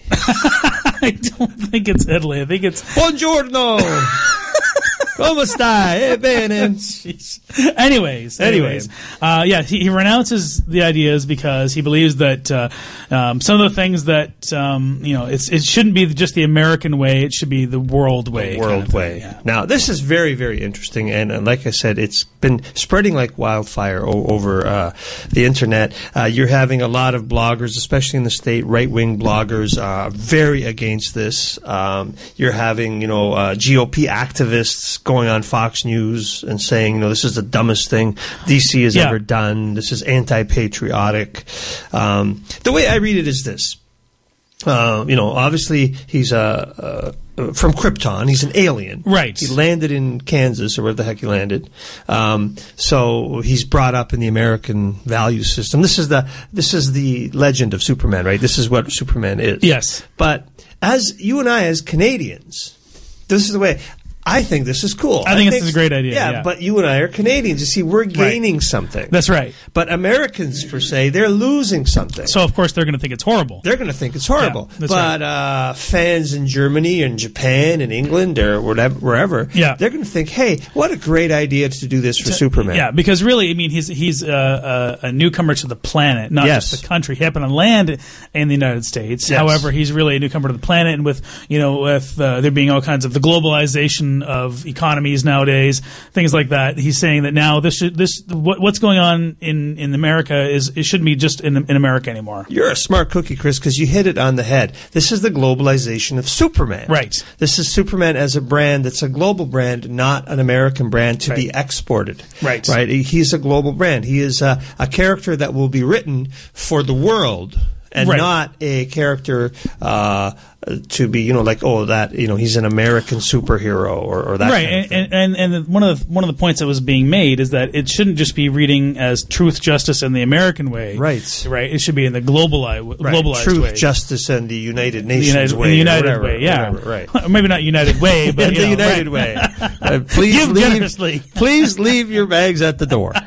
I don't think it's Italy. I think it's Buongiorno. Come stai? Bene. Anyways, anyways, uh, yeah, he, he renounces the ideas because he believes that uh, um, some of the things that um, you know, it's it shouldn't be just the American way; it should be the world way. The world kind of way. Yeah. Now, this is very, very interesting, and, and like I said, it's been spreading like wildfire o- over uh, the internet. Uh, you're having a lot of bloggers, especially in the state, right-wing bloggers, uh, very against this. Um, you're having, you know, uh, G O P activists going on Fox News and saying, you know, this is the dumbest thing D C has yeah. ever done. This is anti-patriotic. Um, the way I read it is this. Uh, you know, obviously he's uh, uh, from Krypton. He's an alien. Right. He landed in Kansas or where the heck he landed. Um, so he's brought up in the American value system. This is the this is the legend of Superman, right? This is what Superman is. Yes. But as you and I, as Canadians, this is the way. I think this is cool. I think this is a great idea. Yeah, yeah, but you and I are Canadians. You see, we're gaining right. something. That's right. But Americans, per se, they're losing something. So, of course, they're going to think it's horrible. They're going to think it's horrible. Yeah, that's but right. uh, fans in Germany and Japan and England or whatever, wherever, yeah. they're going to think, hey, what a great idea to do this for to, Superman. Yeah, because really, I mean, he's he's a, a, a newcomer to the planet, not yes. just the country. He happened to land in the United States. Yes. However, he's really a newcomer to the planet, and with, you know, with uh, there being all kinds of the globalization of economies nowadays, things like that. He's saying that now this should, this what, what's going on in, in America is it shouldn't be just in in America anymore. You're a smart cookie, Chris, because you hit it on the head. This is the globalization of Superman. Right. This is Superman as a brand that's a global brand, not an American brand to right. be exported. Right. Right. He's a global brand. He is a, a character that will be written for the world. and Right. not a character uh, to be, you know, like, oh, that, you know, he's an American superhero or, or that right, kind of thing. and, and and and one of the, one of the points that was being made is that it shouldn't just be reading as truth, justice, and the American way. Right. Right. It should be in the globali- Right. globalized Truth, way. justice, and the United The Nations United, way. in the or United whatever, way, yeah. whatever, right. Maybe not United Way, but you the know, United right. way. Uh, please Give leave, generously. Please leave your bags at the door.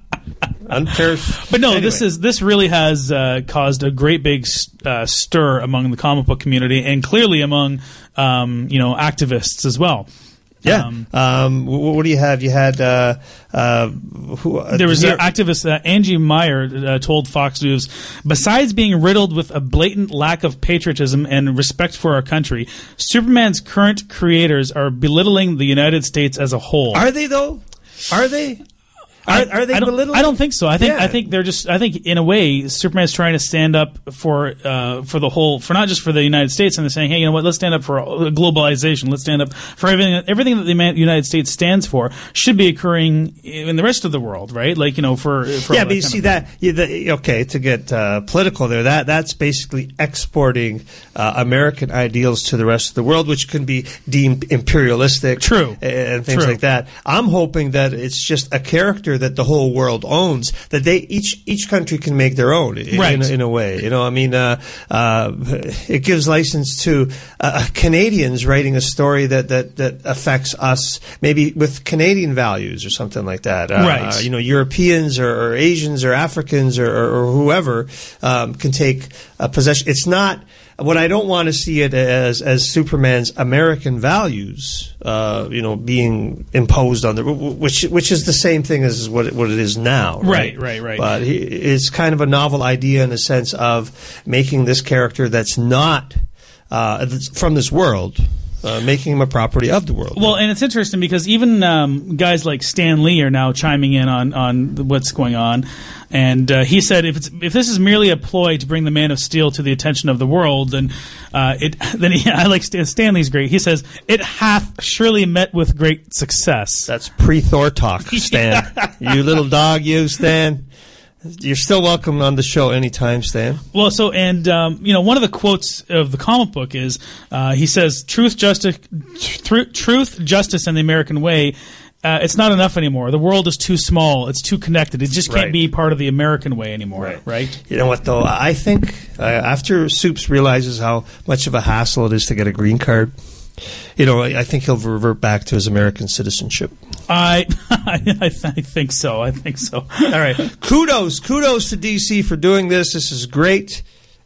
Unfair. But no, Anyway. this is this really has uh, caused a great big uh, stir among the comic book community, and clearly among um, you know activists as well. Yeah. Um, Um, what, what do you have? You had uh, uh, who? Uh, There was Zero- an activist, uh, Angie Meyer, uh, told Fox News, besides being riddled with a blatant lack of patriotism and respect for our country, Superman's current creators are belittling the United States as a whole. Are they though? Are they? Are, are they I don't, belittling? I don't think so. I think Yeah. I think they're just. I think in a way, Superman's trying to stand up for uh, for the whole, for not just for the United States, and they're saying, hey, you know what? Let's stand up for globalization. Let's stand up for everything. Everything that the United States stands for should be occurring in the rest of the world, right? Like you know, for, for Yeah, all but you kind see of that. Yeah, the, okay, to get uh, political there, that that's basically exporting uh, American ideals to the rest of the world, which can be deemed imperialistic. True. and, and things True. like that. I'm hoping that it's just a character that the whole world owns, that they each each country can make their own in, Right. in, a, in a way. You know, I mean, uh, uh, it gives license to uh, Canadians writing a story that, that, that affects us, maybe with Canadian values or something like that. Uh, Right. Uh, you know, Europeans or, or Asians or Africans or, or, or whoever um, can take a possession. It's not. What I don't want to see it as as Superman's American values, uh, you know, being imposed on the, which which is the same thing as what it, what it is now. Right, right, right. But he, it's kind of a novel idea in the sense of making this character that's not uh, that's from this world. Uh, making him a property of the world. Well, and it's interesting because even um, guys like Stan Lee are now chiming in on, on what's going on, and uh, he said if it's if this is merely a ploy to bring the Man of Steel to the attention of the world, then uh, it then he, I like Stan, Stan Lee's great. He says it hath surely met with great success. That's pre-Thor talk, Stan. You little dog, you, Stan. You're still welcome on the show anytime, Stan. Well, so and um, you know, one of the quotes of the comic book is uh, he says, "Truth, justice, tr- truth, justice, and the American way." Uh, it's not enough anymore. The world is too small. It's too connected. It just can't Right. be part of the American way anymore, right? right? You know what, though? I think uh, after Soups realizes how much of a hassle it is to get a green card, you know, I I think he'll revert back to his American citizenship. I, I, I, th- I think so. I think so. All right. Kudos. Kudos to D C for doing this. This is great.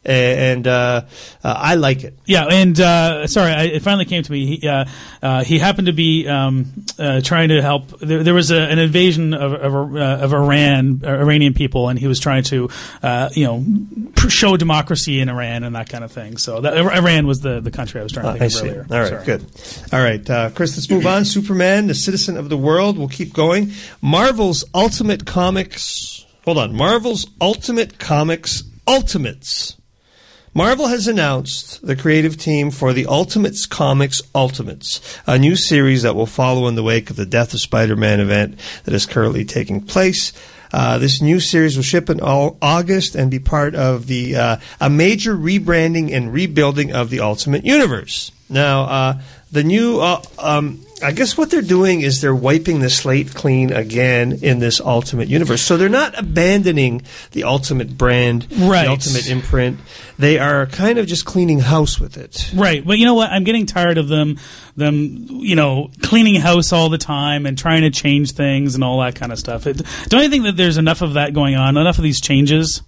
And uh, uh, I like it. Yeah, and uh, sorry, I, it finally came to me. He, uh, uh, he happened to be um, uh, trying to help. There, there was a, an invasion of of, uh, of Iran, uh, Iranian people, and he was trying to, uh, you know, pr- show democracy in Iran and that kind of thing. So that, Iran was the, the country I was trying to Uh, think I of see. earlier. All right, Sorry. good. All right, uh, Chris, let's move on. Superman, the citizen of the world. We'll keep going. Marvel's Ultimate Comics. Hold on. Marvel's Ultimate Comics Ultimates. Marvel has announced the creative team for the Ultimates Comics Ultimates, a new series that will follow in the wake of the Death of Spider-Man event that is currently taking place. Uh, this new series will ship in all August and be part of the uh, a major rebranding and rebuilding of the Ultimate Universe. Now, uh, the new, uh, um, I guess what they're doing is they're wiping the slate clean again in this Ultimate Universe. So they're not abandoning the Ultimate brand, Right. the Ultimate imprint. They are kind of just cleaning house with it. Right, but you know what? I'm getting tired of them, them, you know, cleaning house all the time and trying to change things and all that kind of stuff. It, don't you think that there's enough of that going on? Enough of these changes?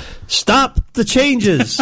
Stop the changes.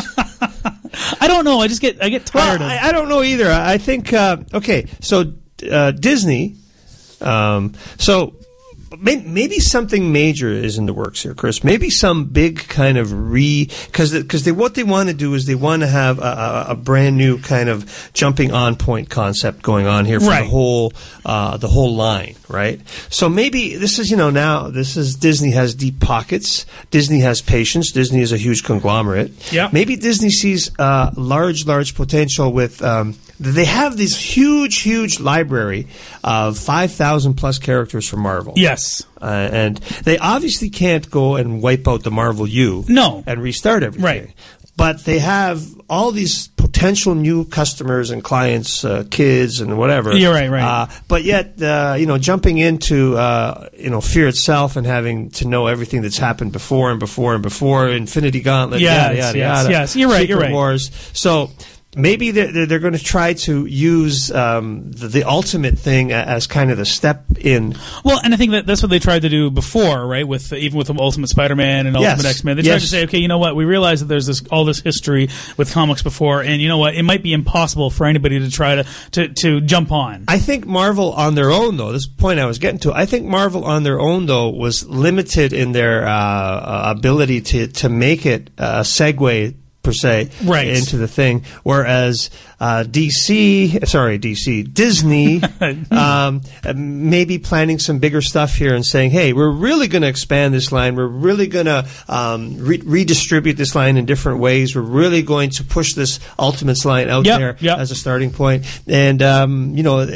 I don't know. I just get I get tired Well, of. I, I don't know either. I I think uh, okay. So uh, Disney. Um, so may, maybe something major is in the works here, Chris. Maybe some big kind of re because because they what they want to do is they want to have a, a, a brand new kind of jumping on point concept going on here for Right. the whole uh, the whole line, right? So maybe this is you know now this is Disney has deep pockets. Disney has patience. Disney is a huge conglomerate. Yeah. Maybe Disney sees uh, large, large potential with. Um, they have this huge, huge library of five thousand plus characters from Marvel. Yes. Uh, and they obviously can't go and wipe out the Marvel U. No. And restart everything. Right. but they have all these potential new customers and clients, uh, kids and whatever. You're right, right. Uh, but yet, uh, you know, jumping into, uh, you know, Fear itself and having to know everything that's happened before and before and before, Infinity Gauntlet, Yes, yada, yada, yes, yada. yes. You're right, Secret you're right. Wars. So maybe they're, they're going to try to use um, the, the ultimate thing as kind of the step in. Well, and I think that that's what they tried to do before, right? With even with the Ultimate Spider-Man and Yes. Ultimate X-Men, they Yes. tried to say, okay, you know what? We realize that there's this all this history with comics before, and you know what? It might be impossible for anybody to try to to, to jump on. I think Marvel on their own, though, this is the point I was getting to, I think Marvel on their own, though, was limited in their uh, uh, ability to, to make it a segue, per se, Right. into the thing. Whereas uh, D C, sorry, D C, Disney, um, maybe planning some bigger stuff here and saying, hey, we're really going to expand this line. We're really going to um, re- redistribute this line in different ways. We're really going to push this Ultimates line out Yep, there yep. as a starting point. And, um, you know,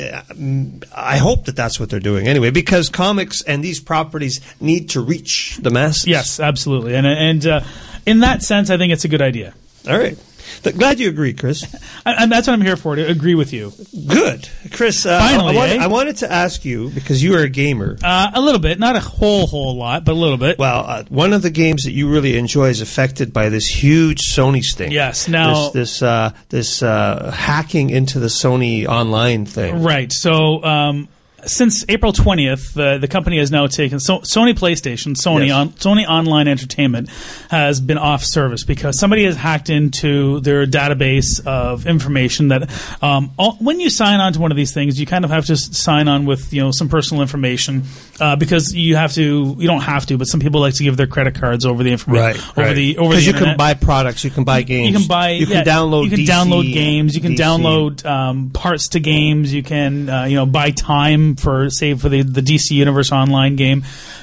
I hope that that's what they're doing anyway, because comics and these properties need to reach the masses. Yes, absolutely, and and uh, in that sense, I think it's a good idea. All right. Th- Glad you agree, Chris. And and that's what I'm here for, to agree with you. Good. Chris, uh, Finally, I, I, wanted, eh? I wanted to ask you, because you are a gamer. Uh, a little bit, not a whole whole lot, but a little bit. Well, uh, one of the games that you really enjoy is affected by this huge Sony sting. Yes, now- This, this, uh, this uh, hacking into the Sony online thing. Right. So, um, since April twentieth, the the company has now taken so, Sony PlayStation, Sony Yes. on Sony Online Entertainment has been off service because somebody has hacked into their database of information that um, all, when you sign on to one of these things, you kind of have to s- sign on with you know some personal information uh, because you have to you don't have to, but some people like to give their credit cards over the information over the over the Because you internet. can buy products, you can buy games. You can buy. You can yeah, download. You can D C, download games. You can D C. download um, parts to games. You can uh, you know buy time for say for the the D C Universe Online game.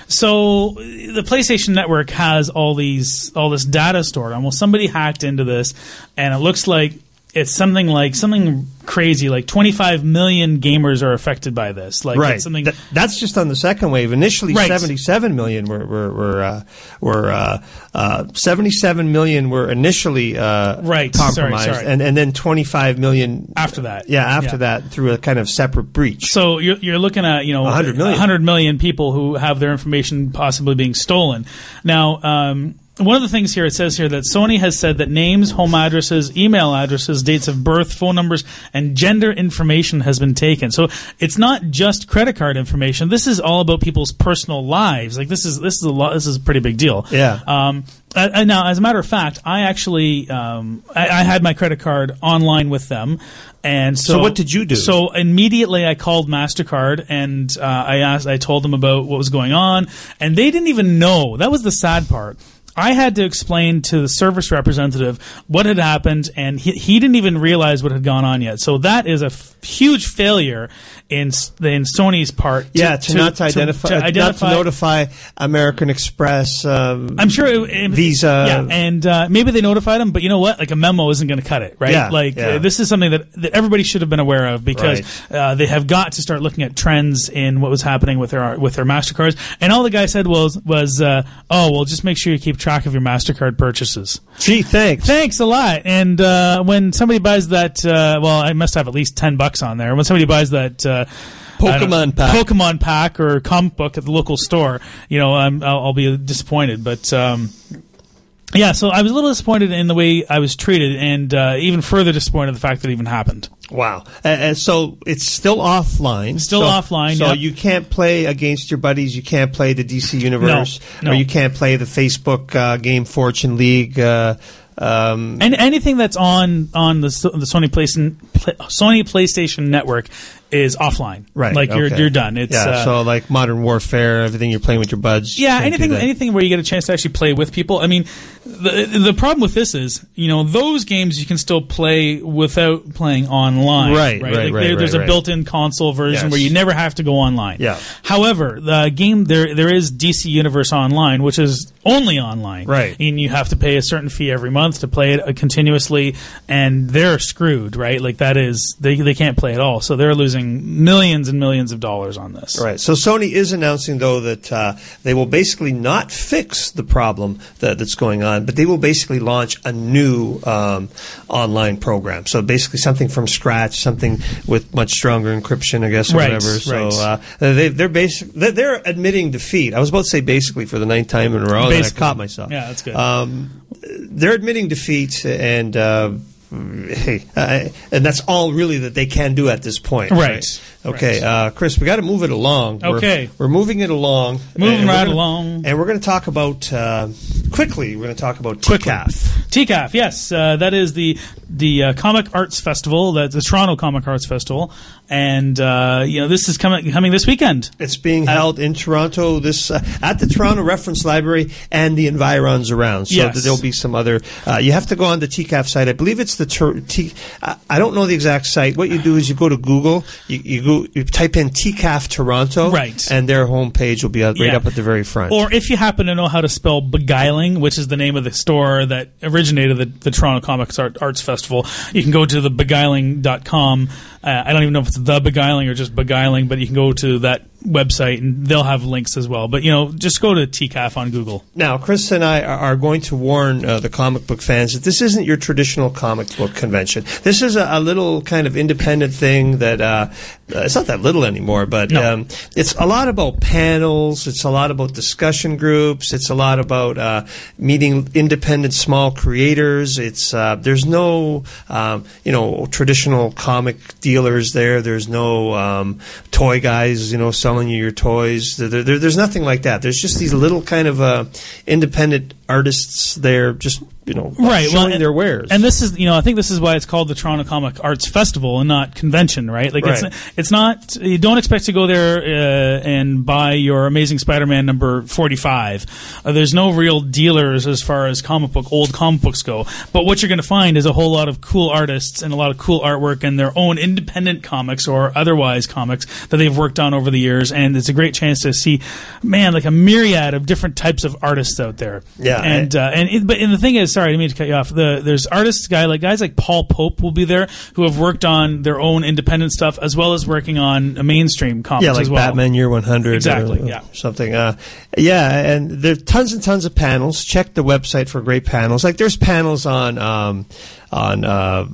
So the PlayStation Network has all these all this data stored on. Well, somebody hacked into this, and it looks like it's something like something crazy. Like twenty-five million gamers are affected by this. Like Right. it's something. Th- that's just on the second wave. Initially, Right. seventy-seven million were were were uh, were uh, uh, seventy-seven million were initially uh, Right. Sorry, compromised, sorry. and and then twenty-five million After that. Yeah, after Yeah. that, through a kind of separate breach. So you're, you're looking at you know one hundred million. one hundred million people who have their information possibly being stolen. Now, um, one of the things here, it says here that Sony has said that names, home addresses, email addresses, dates of birth, phone numbers, and gender information has been taken. So it's not just credit card information. This is all about people's personal lives. Like this is this is a lot. This is a pretty big deal. Yeah. Um, uh, uh, now, as a matter of fact, I actually um, I, I had my credit card online with them, and so, So what did you do? So immediately I called MasterCard and uh, I asked, I told them about what was going on, and they didn't even know. That was the sad part. I had to explain to the service representative what had happened, and he, he didn't even realize what had gone on yet. So that is a f- huge failure in s- in Sony's part. To, yeah, to, not to identify, to identify, not to notify American Express. Um, I'm sure it, it, Visa. Yeah, and uh, maybe they notified him, but you know what? Like a memo isn't going to cut it, right? Yeah, like yeah. uh, this is something that, that everybody should have been aware of because Right. uh, they have got to start looking at trends in what was happening with their with their Mastercards. And all the guy said was was uh, oh well, just make sure you keep track of your Mastercard purchases. Gee, thanks. Thanks a lot. And uh, when somebody buys that, uh, well, I must have at least ten bucks on there. When somebody buys that. Uh, I don't- Pokemon pack. Pokemon pack or comic book at the local store, you know, I'm, I'll, I'll be disappointed. But um, yeah, so I was a little disappointed in the way I was treated, and uh, even further disappointed in the fact that it even happened. Wow. Uh, uh, so it's still offline. Still so, offline, So yep. you can't play against your buddies. You can't play the D C Universe. No, no. Or you can't play the Facebook uh, Game Fortune League. Uh, um, And anything that's on on the the Sony PlayStation Sony PlayStation Network is offline. right. Like you're okay. you're done. It's yeah. uh, so like Modern Warfare, everything you're playing with your buds. you Yeah, can't do anything that. anything where you get a chance to actually play with people. I mean, the the problem with this is, you know, those games you can still play without playing online. Right, right, right, like right, there, There's right, a right. built-in console version Yes. where you never have to go online. Yeah. However, the game there there is D C Universe Online, which is only online. Right. And you have to pay a certain fee every month to play it uh, continuously, and they're screwed, right? Like that is they they can't play at all, so they're losing millions and millions of dollars on this. Right. So Sony is announcing, though, that uh, they will basically not fix the problem that, that's going on uh, but they will basically launch a new um, online program. So basically something from scratch, something with much stronger encryption, I guess, or Right, whatever. So right. uh, they, they're basic. They're, they're admitting defeat. I was about to say basically for the ninth time in a row, and I Basically. caught myself. Yeah, that's good. Um, they're admitting defeat, and uh, hey, uh, and that's all really that they can do at this point. Right. Okay, Right. uh, Chris, we got to move it along. We're- Okay. we're, moving it along. Moving and we're right gonna- along. and we're going to talk about uh, quickly. We're going to talk about Quickly. T C A F. T C A F, yes, uh, that is the the uh, Comic Arts Festival, that's the Toronto Comic Arts Festival, and uh, you know this is coming coming this weekend. It's being held in Toronto this uh, at the Toronto Reference Library and the environs around. So Yes. there'll be some other. Uh, you have to go on the T C A F site. I believe it's the Tur- T. I I don't know the exact site. What you do is you go to Google. You, you go. You type in T C A F Toronto. Right. And their homepage will be right Yeah. up at the very front. Or if you happen to know how to spell beguiling, which is the name of the store that originated the, the Toronto Comics Art, Arts Festival, you can go to the beguiling dot com. Uh, I don't even know if it's the beguiling or just beguiling, but you can go to that website and they'll have links as well. But, you know, just go to T C A F on Google. Now, Chris and I are are going to warn uh, the comic book fans that this isn't your traditional comic book convention. This is a, a little kind of independent thing that uh, uh, it's not that little anymore, but No. um, it's a lot about panels. It's a lot about discussion groups. It's a lot about uh, meeting independent small creators. It's uh, there's no um, you know traditional comic dealers there. There's no um, toy guys you know selling you your toys. There, there, there's nothing like that. There's just these little kind of uh, independent artists there, just you know, Right, showing well, and- their wares. And this is, you know, I think this is why it's called the Toronto Comic Arts Festival and not convention, right? Like Right. it's it's not. You don't expect to go there uh, and buy your Amazing Spider-Man number forty-five. Uh, there's no real dealers as far as comic book old comic books go. But what you're going to find is a whole lot of cool artists and a lot of cool artwork and their own independent comics or otherwise comics that they've worked on over the years. And it's a great chance to see, man, like a myriad of different types of artists out there. Yeah, and uh, and it, but and the thing is, sorry, I didn't mean to cut you off. The there's artists, guy like guys like Paul Pope will be there who have worked on their own independent stuff as well as working on a mainstream comics yeah, like as well. Batman Year one hundred. Exactly, or, yeah. Something. Uh, yeah, and there's tons and tons of panels. Check the website for great panels. Like there's panels on um, on. Uh,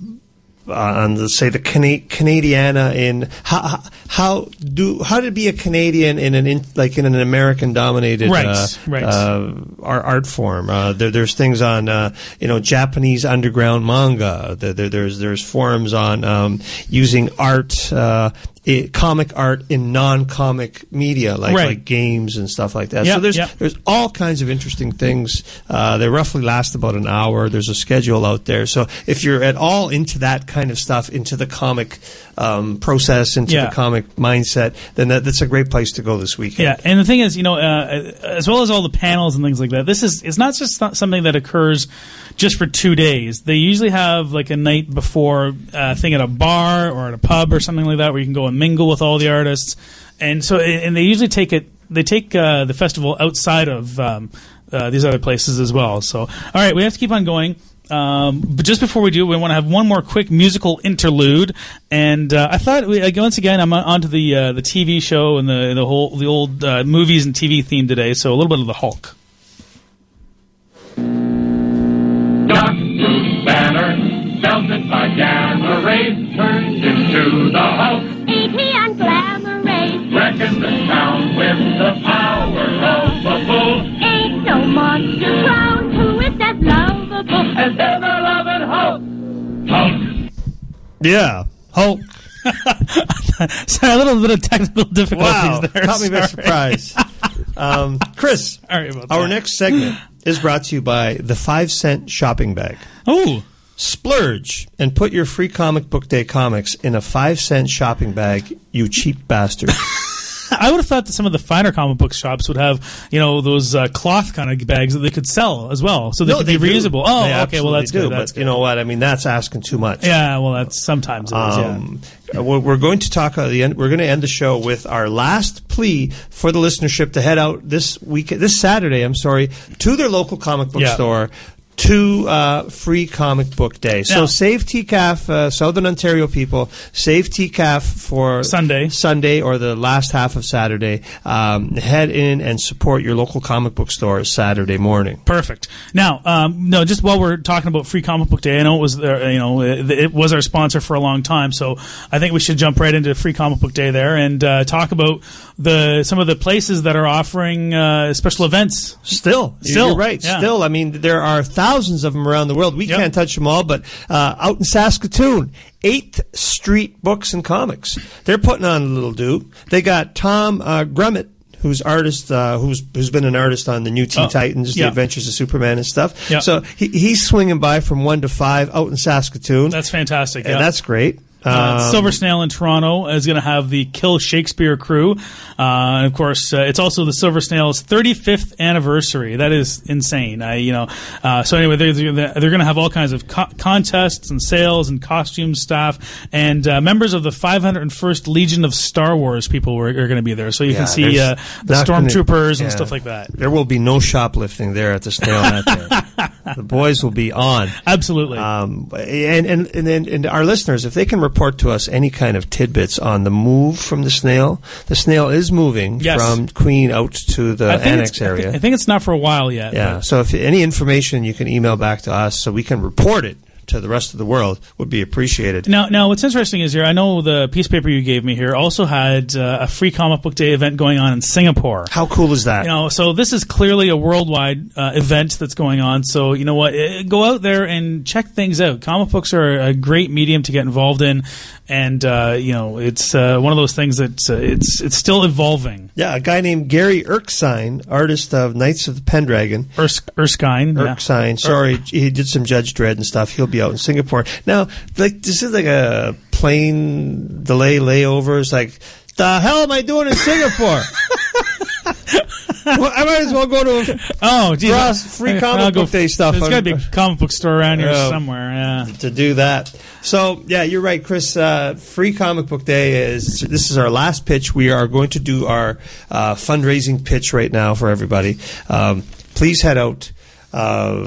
on the, say the Cana- Canadiana in how how do how to be a Canadian in an in, like in an American dominated Right, uh, right. uh, art, art form. Uh, there, there's things on uh, you know Japanese underground manga. There, there, there's there's forums on um, using art. Uh, I, comic art in non-comic media, like Right. like games and stuff like that. Yep, so there's yep. there's all kinds of interesting things. Uh, they roughly last about an hour. There's a schedule out there. So if you're at all into that kind of stuff, into the comic um, process, into Yeah. the comic mindset, then that, that's a great place to go this weekend. Yeah, and the thing is, you know, uh, as well as all the panels and things like that, this is it's not just th- something that occurs just for two days. They usually have like a night before uh, thing at a bar or at a pub or something like that where you can go and mingle with all the artists, and so and they usually take it. They take uh, the festival outside of um, uh, these other places as well. So, all right, we have to keep on going. Um, but just before we do, we want to have one more quick musical interlude, and uh, I thought we, like, once again I'm on to the uh, the T V show and the the whole the old uh, movies and T V theme today. So a little bit of the Hulk. Dark blue banner, belted by gamma rays, turned into the Hulk. E T and glamour rays. Wrecking the town with the power of a bull. Ain't no monster clown who is as lovable As ever loving Hulk. Hulk. Yeah, Hulk. Sorry, a little bit of technical difficulties Wow, there. caught me by Sorry. surprise. um, Chris, Sorry about our that. next segment is brought to you by the Five Cent Shopping Bag. Oh, Splurge and put your free Comic Book Day comics in a five cent shopping bag, you cheap bastard. I would have thought that some of the finer comic book shops would have, you know, those uh, cloth kind of bags that they could sell as well, so they could be do. reusable. Oh, They okay, well absolutely that's do, good. That's but you know what? I mean, that's asking too much. Yeah, well, that's sometimes it is. Yeah. Um, we're we're going to talk at the end. We're going to end the show with our last plea for the listenership to head out this week, this Saturday. I'm sorry, to their local comic book Yeah. store to uh, Free Comic Book Day. So Now- save T C A F, uh, Southern Ontario people, save T C A F for Sunday. Sunday or the last half of Saturday. Um, head in and support your local comic book store Saturday morning. Perfect. Now, um, no, just while we're talking about Free Comic Book Day, I know it was, uh, you know, it, it was our sponsor for a long time, so I think we should jump right into Free Comic Book Day there and uh, talk about the some of the places that are offering uh, special events. Still, Still, you're right. yeah. Still, I mean, there are thousands of them around the world. We Yep. can't touch them all, but uh, out in Saskatoon, eighth Street Books and Comics, they're putting on a little do. They got Tom uh, Grummett, who's artist, uh, who's who's been an artist on the new Teen Oh, Titans, yeah. The Adventures of Superman and stuff. Yeah. So he, he's swinging by from one to five out in Saskatoon, That's fantastic. and yeah. that's great. Uh, Um, Silver Snail in Toronto is going to have the Kill Shakespeare crew. Uh, and of course, uh, it's also the Silver Snail's thirty-fifth anniversary. That is insane. I, you know, uh, so anyway, they're, they're, they're going to have all kinds of co- contests and sales and costume staff, and uh, members of the five hundred first Legion of Star Wars people are, are going to be there. So you Yeah, can see uh, there's the not gonna- stormtroopers and yeah. stuff like that. There will be no shoplifting there at the Snail Hat Day. The boys will be on. Absolutely. Um, and, and, and, and, and our listeners, if they can report to us any kind of tidbits on the move from the Snail, the Snail is moving Yes. from Queen out to the I think annex it's- I area. think, I think it's not for a while yet. yeah. but- So if any information you can email back to us so we can report it to the rest of the world would be appreciated. Now, now, what's interesting is here, I know the piece of paper you gave me here also had uh, a Free Comic Book Day event going on in Singapore. How cool is that? You know, so this is clearly a worldwide uh, event that's going on. So, you know what? eh, Go out there and check things out. Comic books are a great medium to get involved in, and uh, you know, it's uh, one of those things that uh, it's it's still evolving. Yeah, a guy named Gary Erskine, artist of Knights of the Pendragon. Ers- Erskine, yeah. Erskine, sorry, he did some Judge Dredd and stuff. He'll be out in Singapore. Now, like, this is like a plane delay layover. It's like, the hell am I doing in Singapore? Well, I might as well go to a Oh, geez. Ross, free comic I'll go- book day stuff. There's got to be a comic book store around here Yeah. somewhere. Yeah. to do that. So, yeah, you're right, Chris. Uh, Free Comic Book Day is this is our last pitch. We are going to do our uh, fundraising pitch right now for everybody. Um, please head out uh,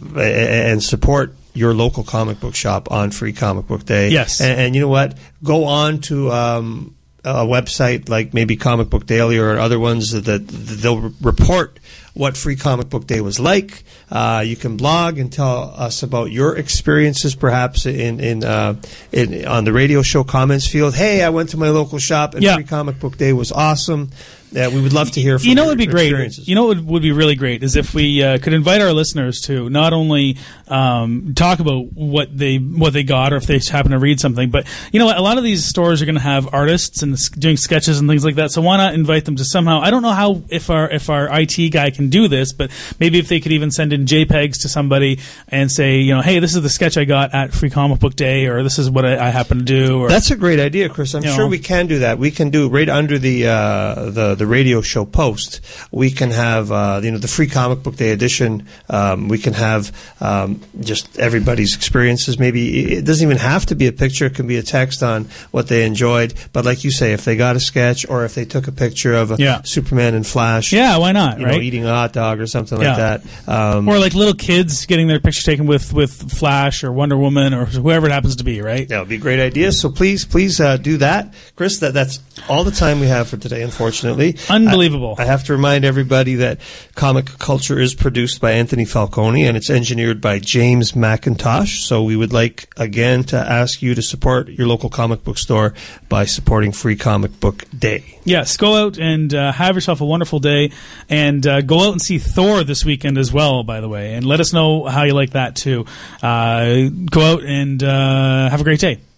and support your local comic book shop on Free Comic Book Day. Yes. And, and you know what? Go on to um, a website like maybe Comic Book Daily or other ones that, that they'll report what Free Comic Book Day was like. Uh, you can blog and tell us about your experiences, perhaps in in, uh, in on the radio show comments field. Hey, I went to my local shop and Yeah. Free Comic Book Day was awesome. Yeah, we would love to hear from You know, your what would be great. experiences. You know, what would, would be really great is if we uh, could invite our listeners to not only um, talk about what they what they got, or if they happen to read something, but you know what? A lot of these stores are going to have artists and s- doing sketches and things like that. So why not invite them to somehow? I don't know how if our if our I T guy can do this, but maybe if they could even send in JPEGs to somebody and say, you know, hey, this is the sketch I got at Free Comic Book Day, or this is what I, I happen to do. Or That's a great idea, Chris. I'm You sure know. we can do that. We can do right under the uh, the the radio show post. We can have uh, you know the Free Comic Book Day edition. Um, we can have um, just everybody's experiences. Maybe it doesn't even have to be a picture. It can be a text on what they enjoyed. But like you say, if they got a sketch or if they took a picture of a Yeah. Superman and Flash, yeah, why not? you Right? know, eating a hot dog or something Yeah. like that. Um, Or like little kids getting their picture taken with, with Flash or Wonder Woman or whoever it happens to be, right? That would be a great idea. So please, please uh, do that, Chris. That that's all the time we have for today. Unfortunately, Unbelievable. I, I have to remind everybody that Comic Culture is produced by Anthony Falcone and it's engineered by James McIntosh. So we would like again to ask you to support your local comic book store by supporting Free Comic Book Day. Yes, go out and uh, have yourself a wonderful day, and uh, go out and see Thor this weekend as well, by the way, and let us know how you like that too. Uh, go out and uh, have a great day.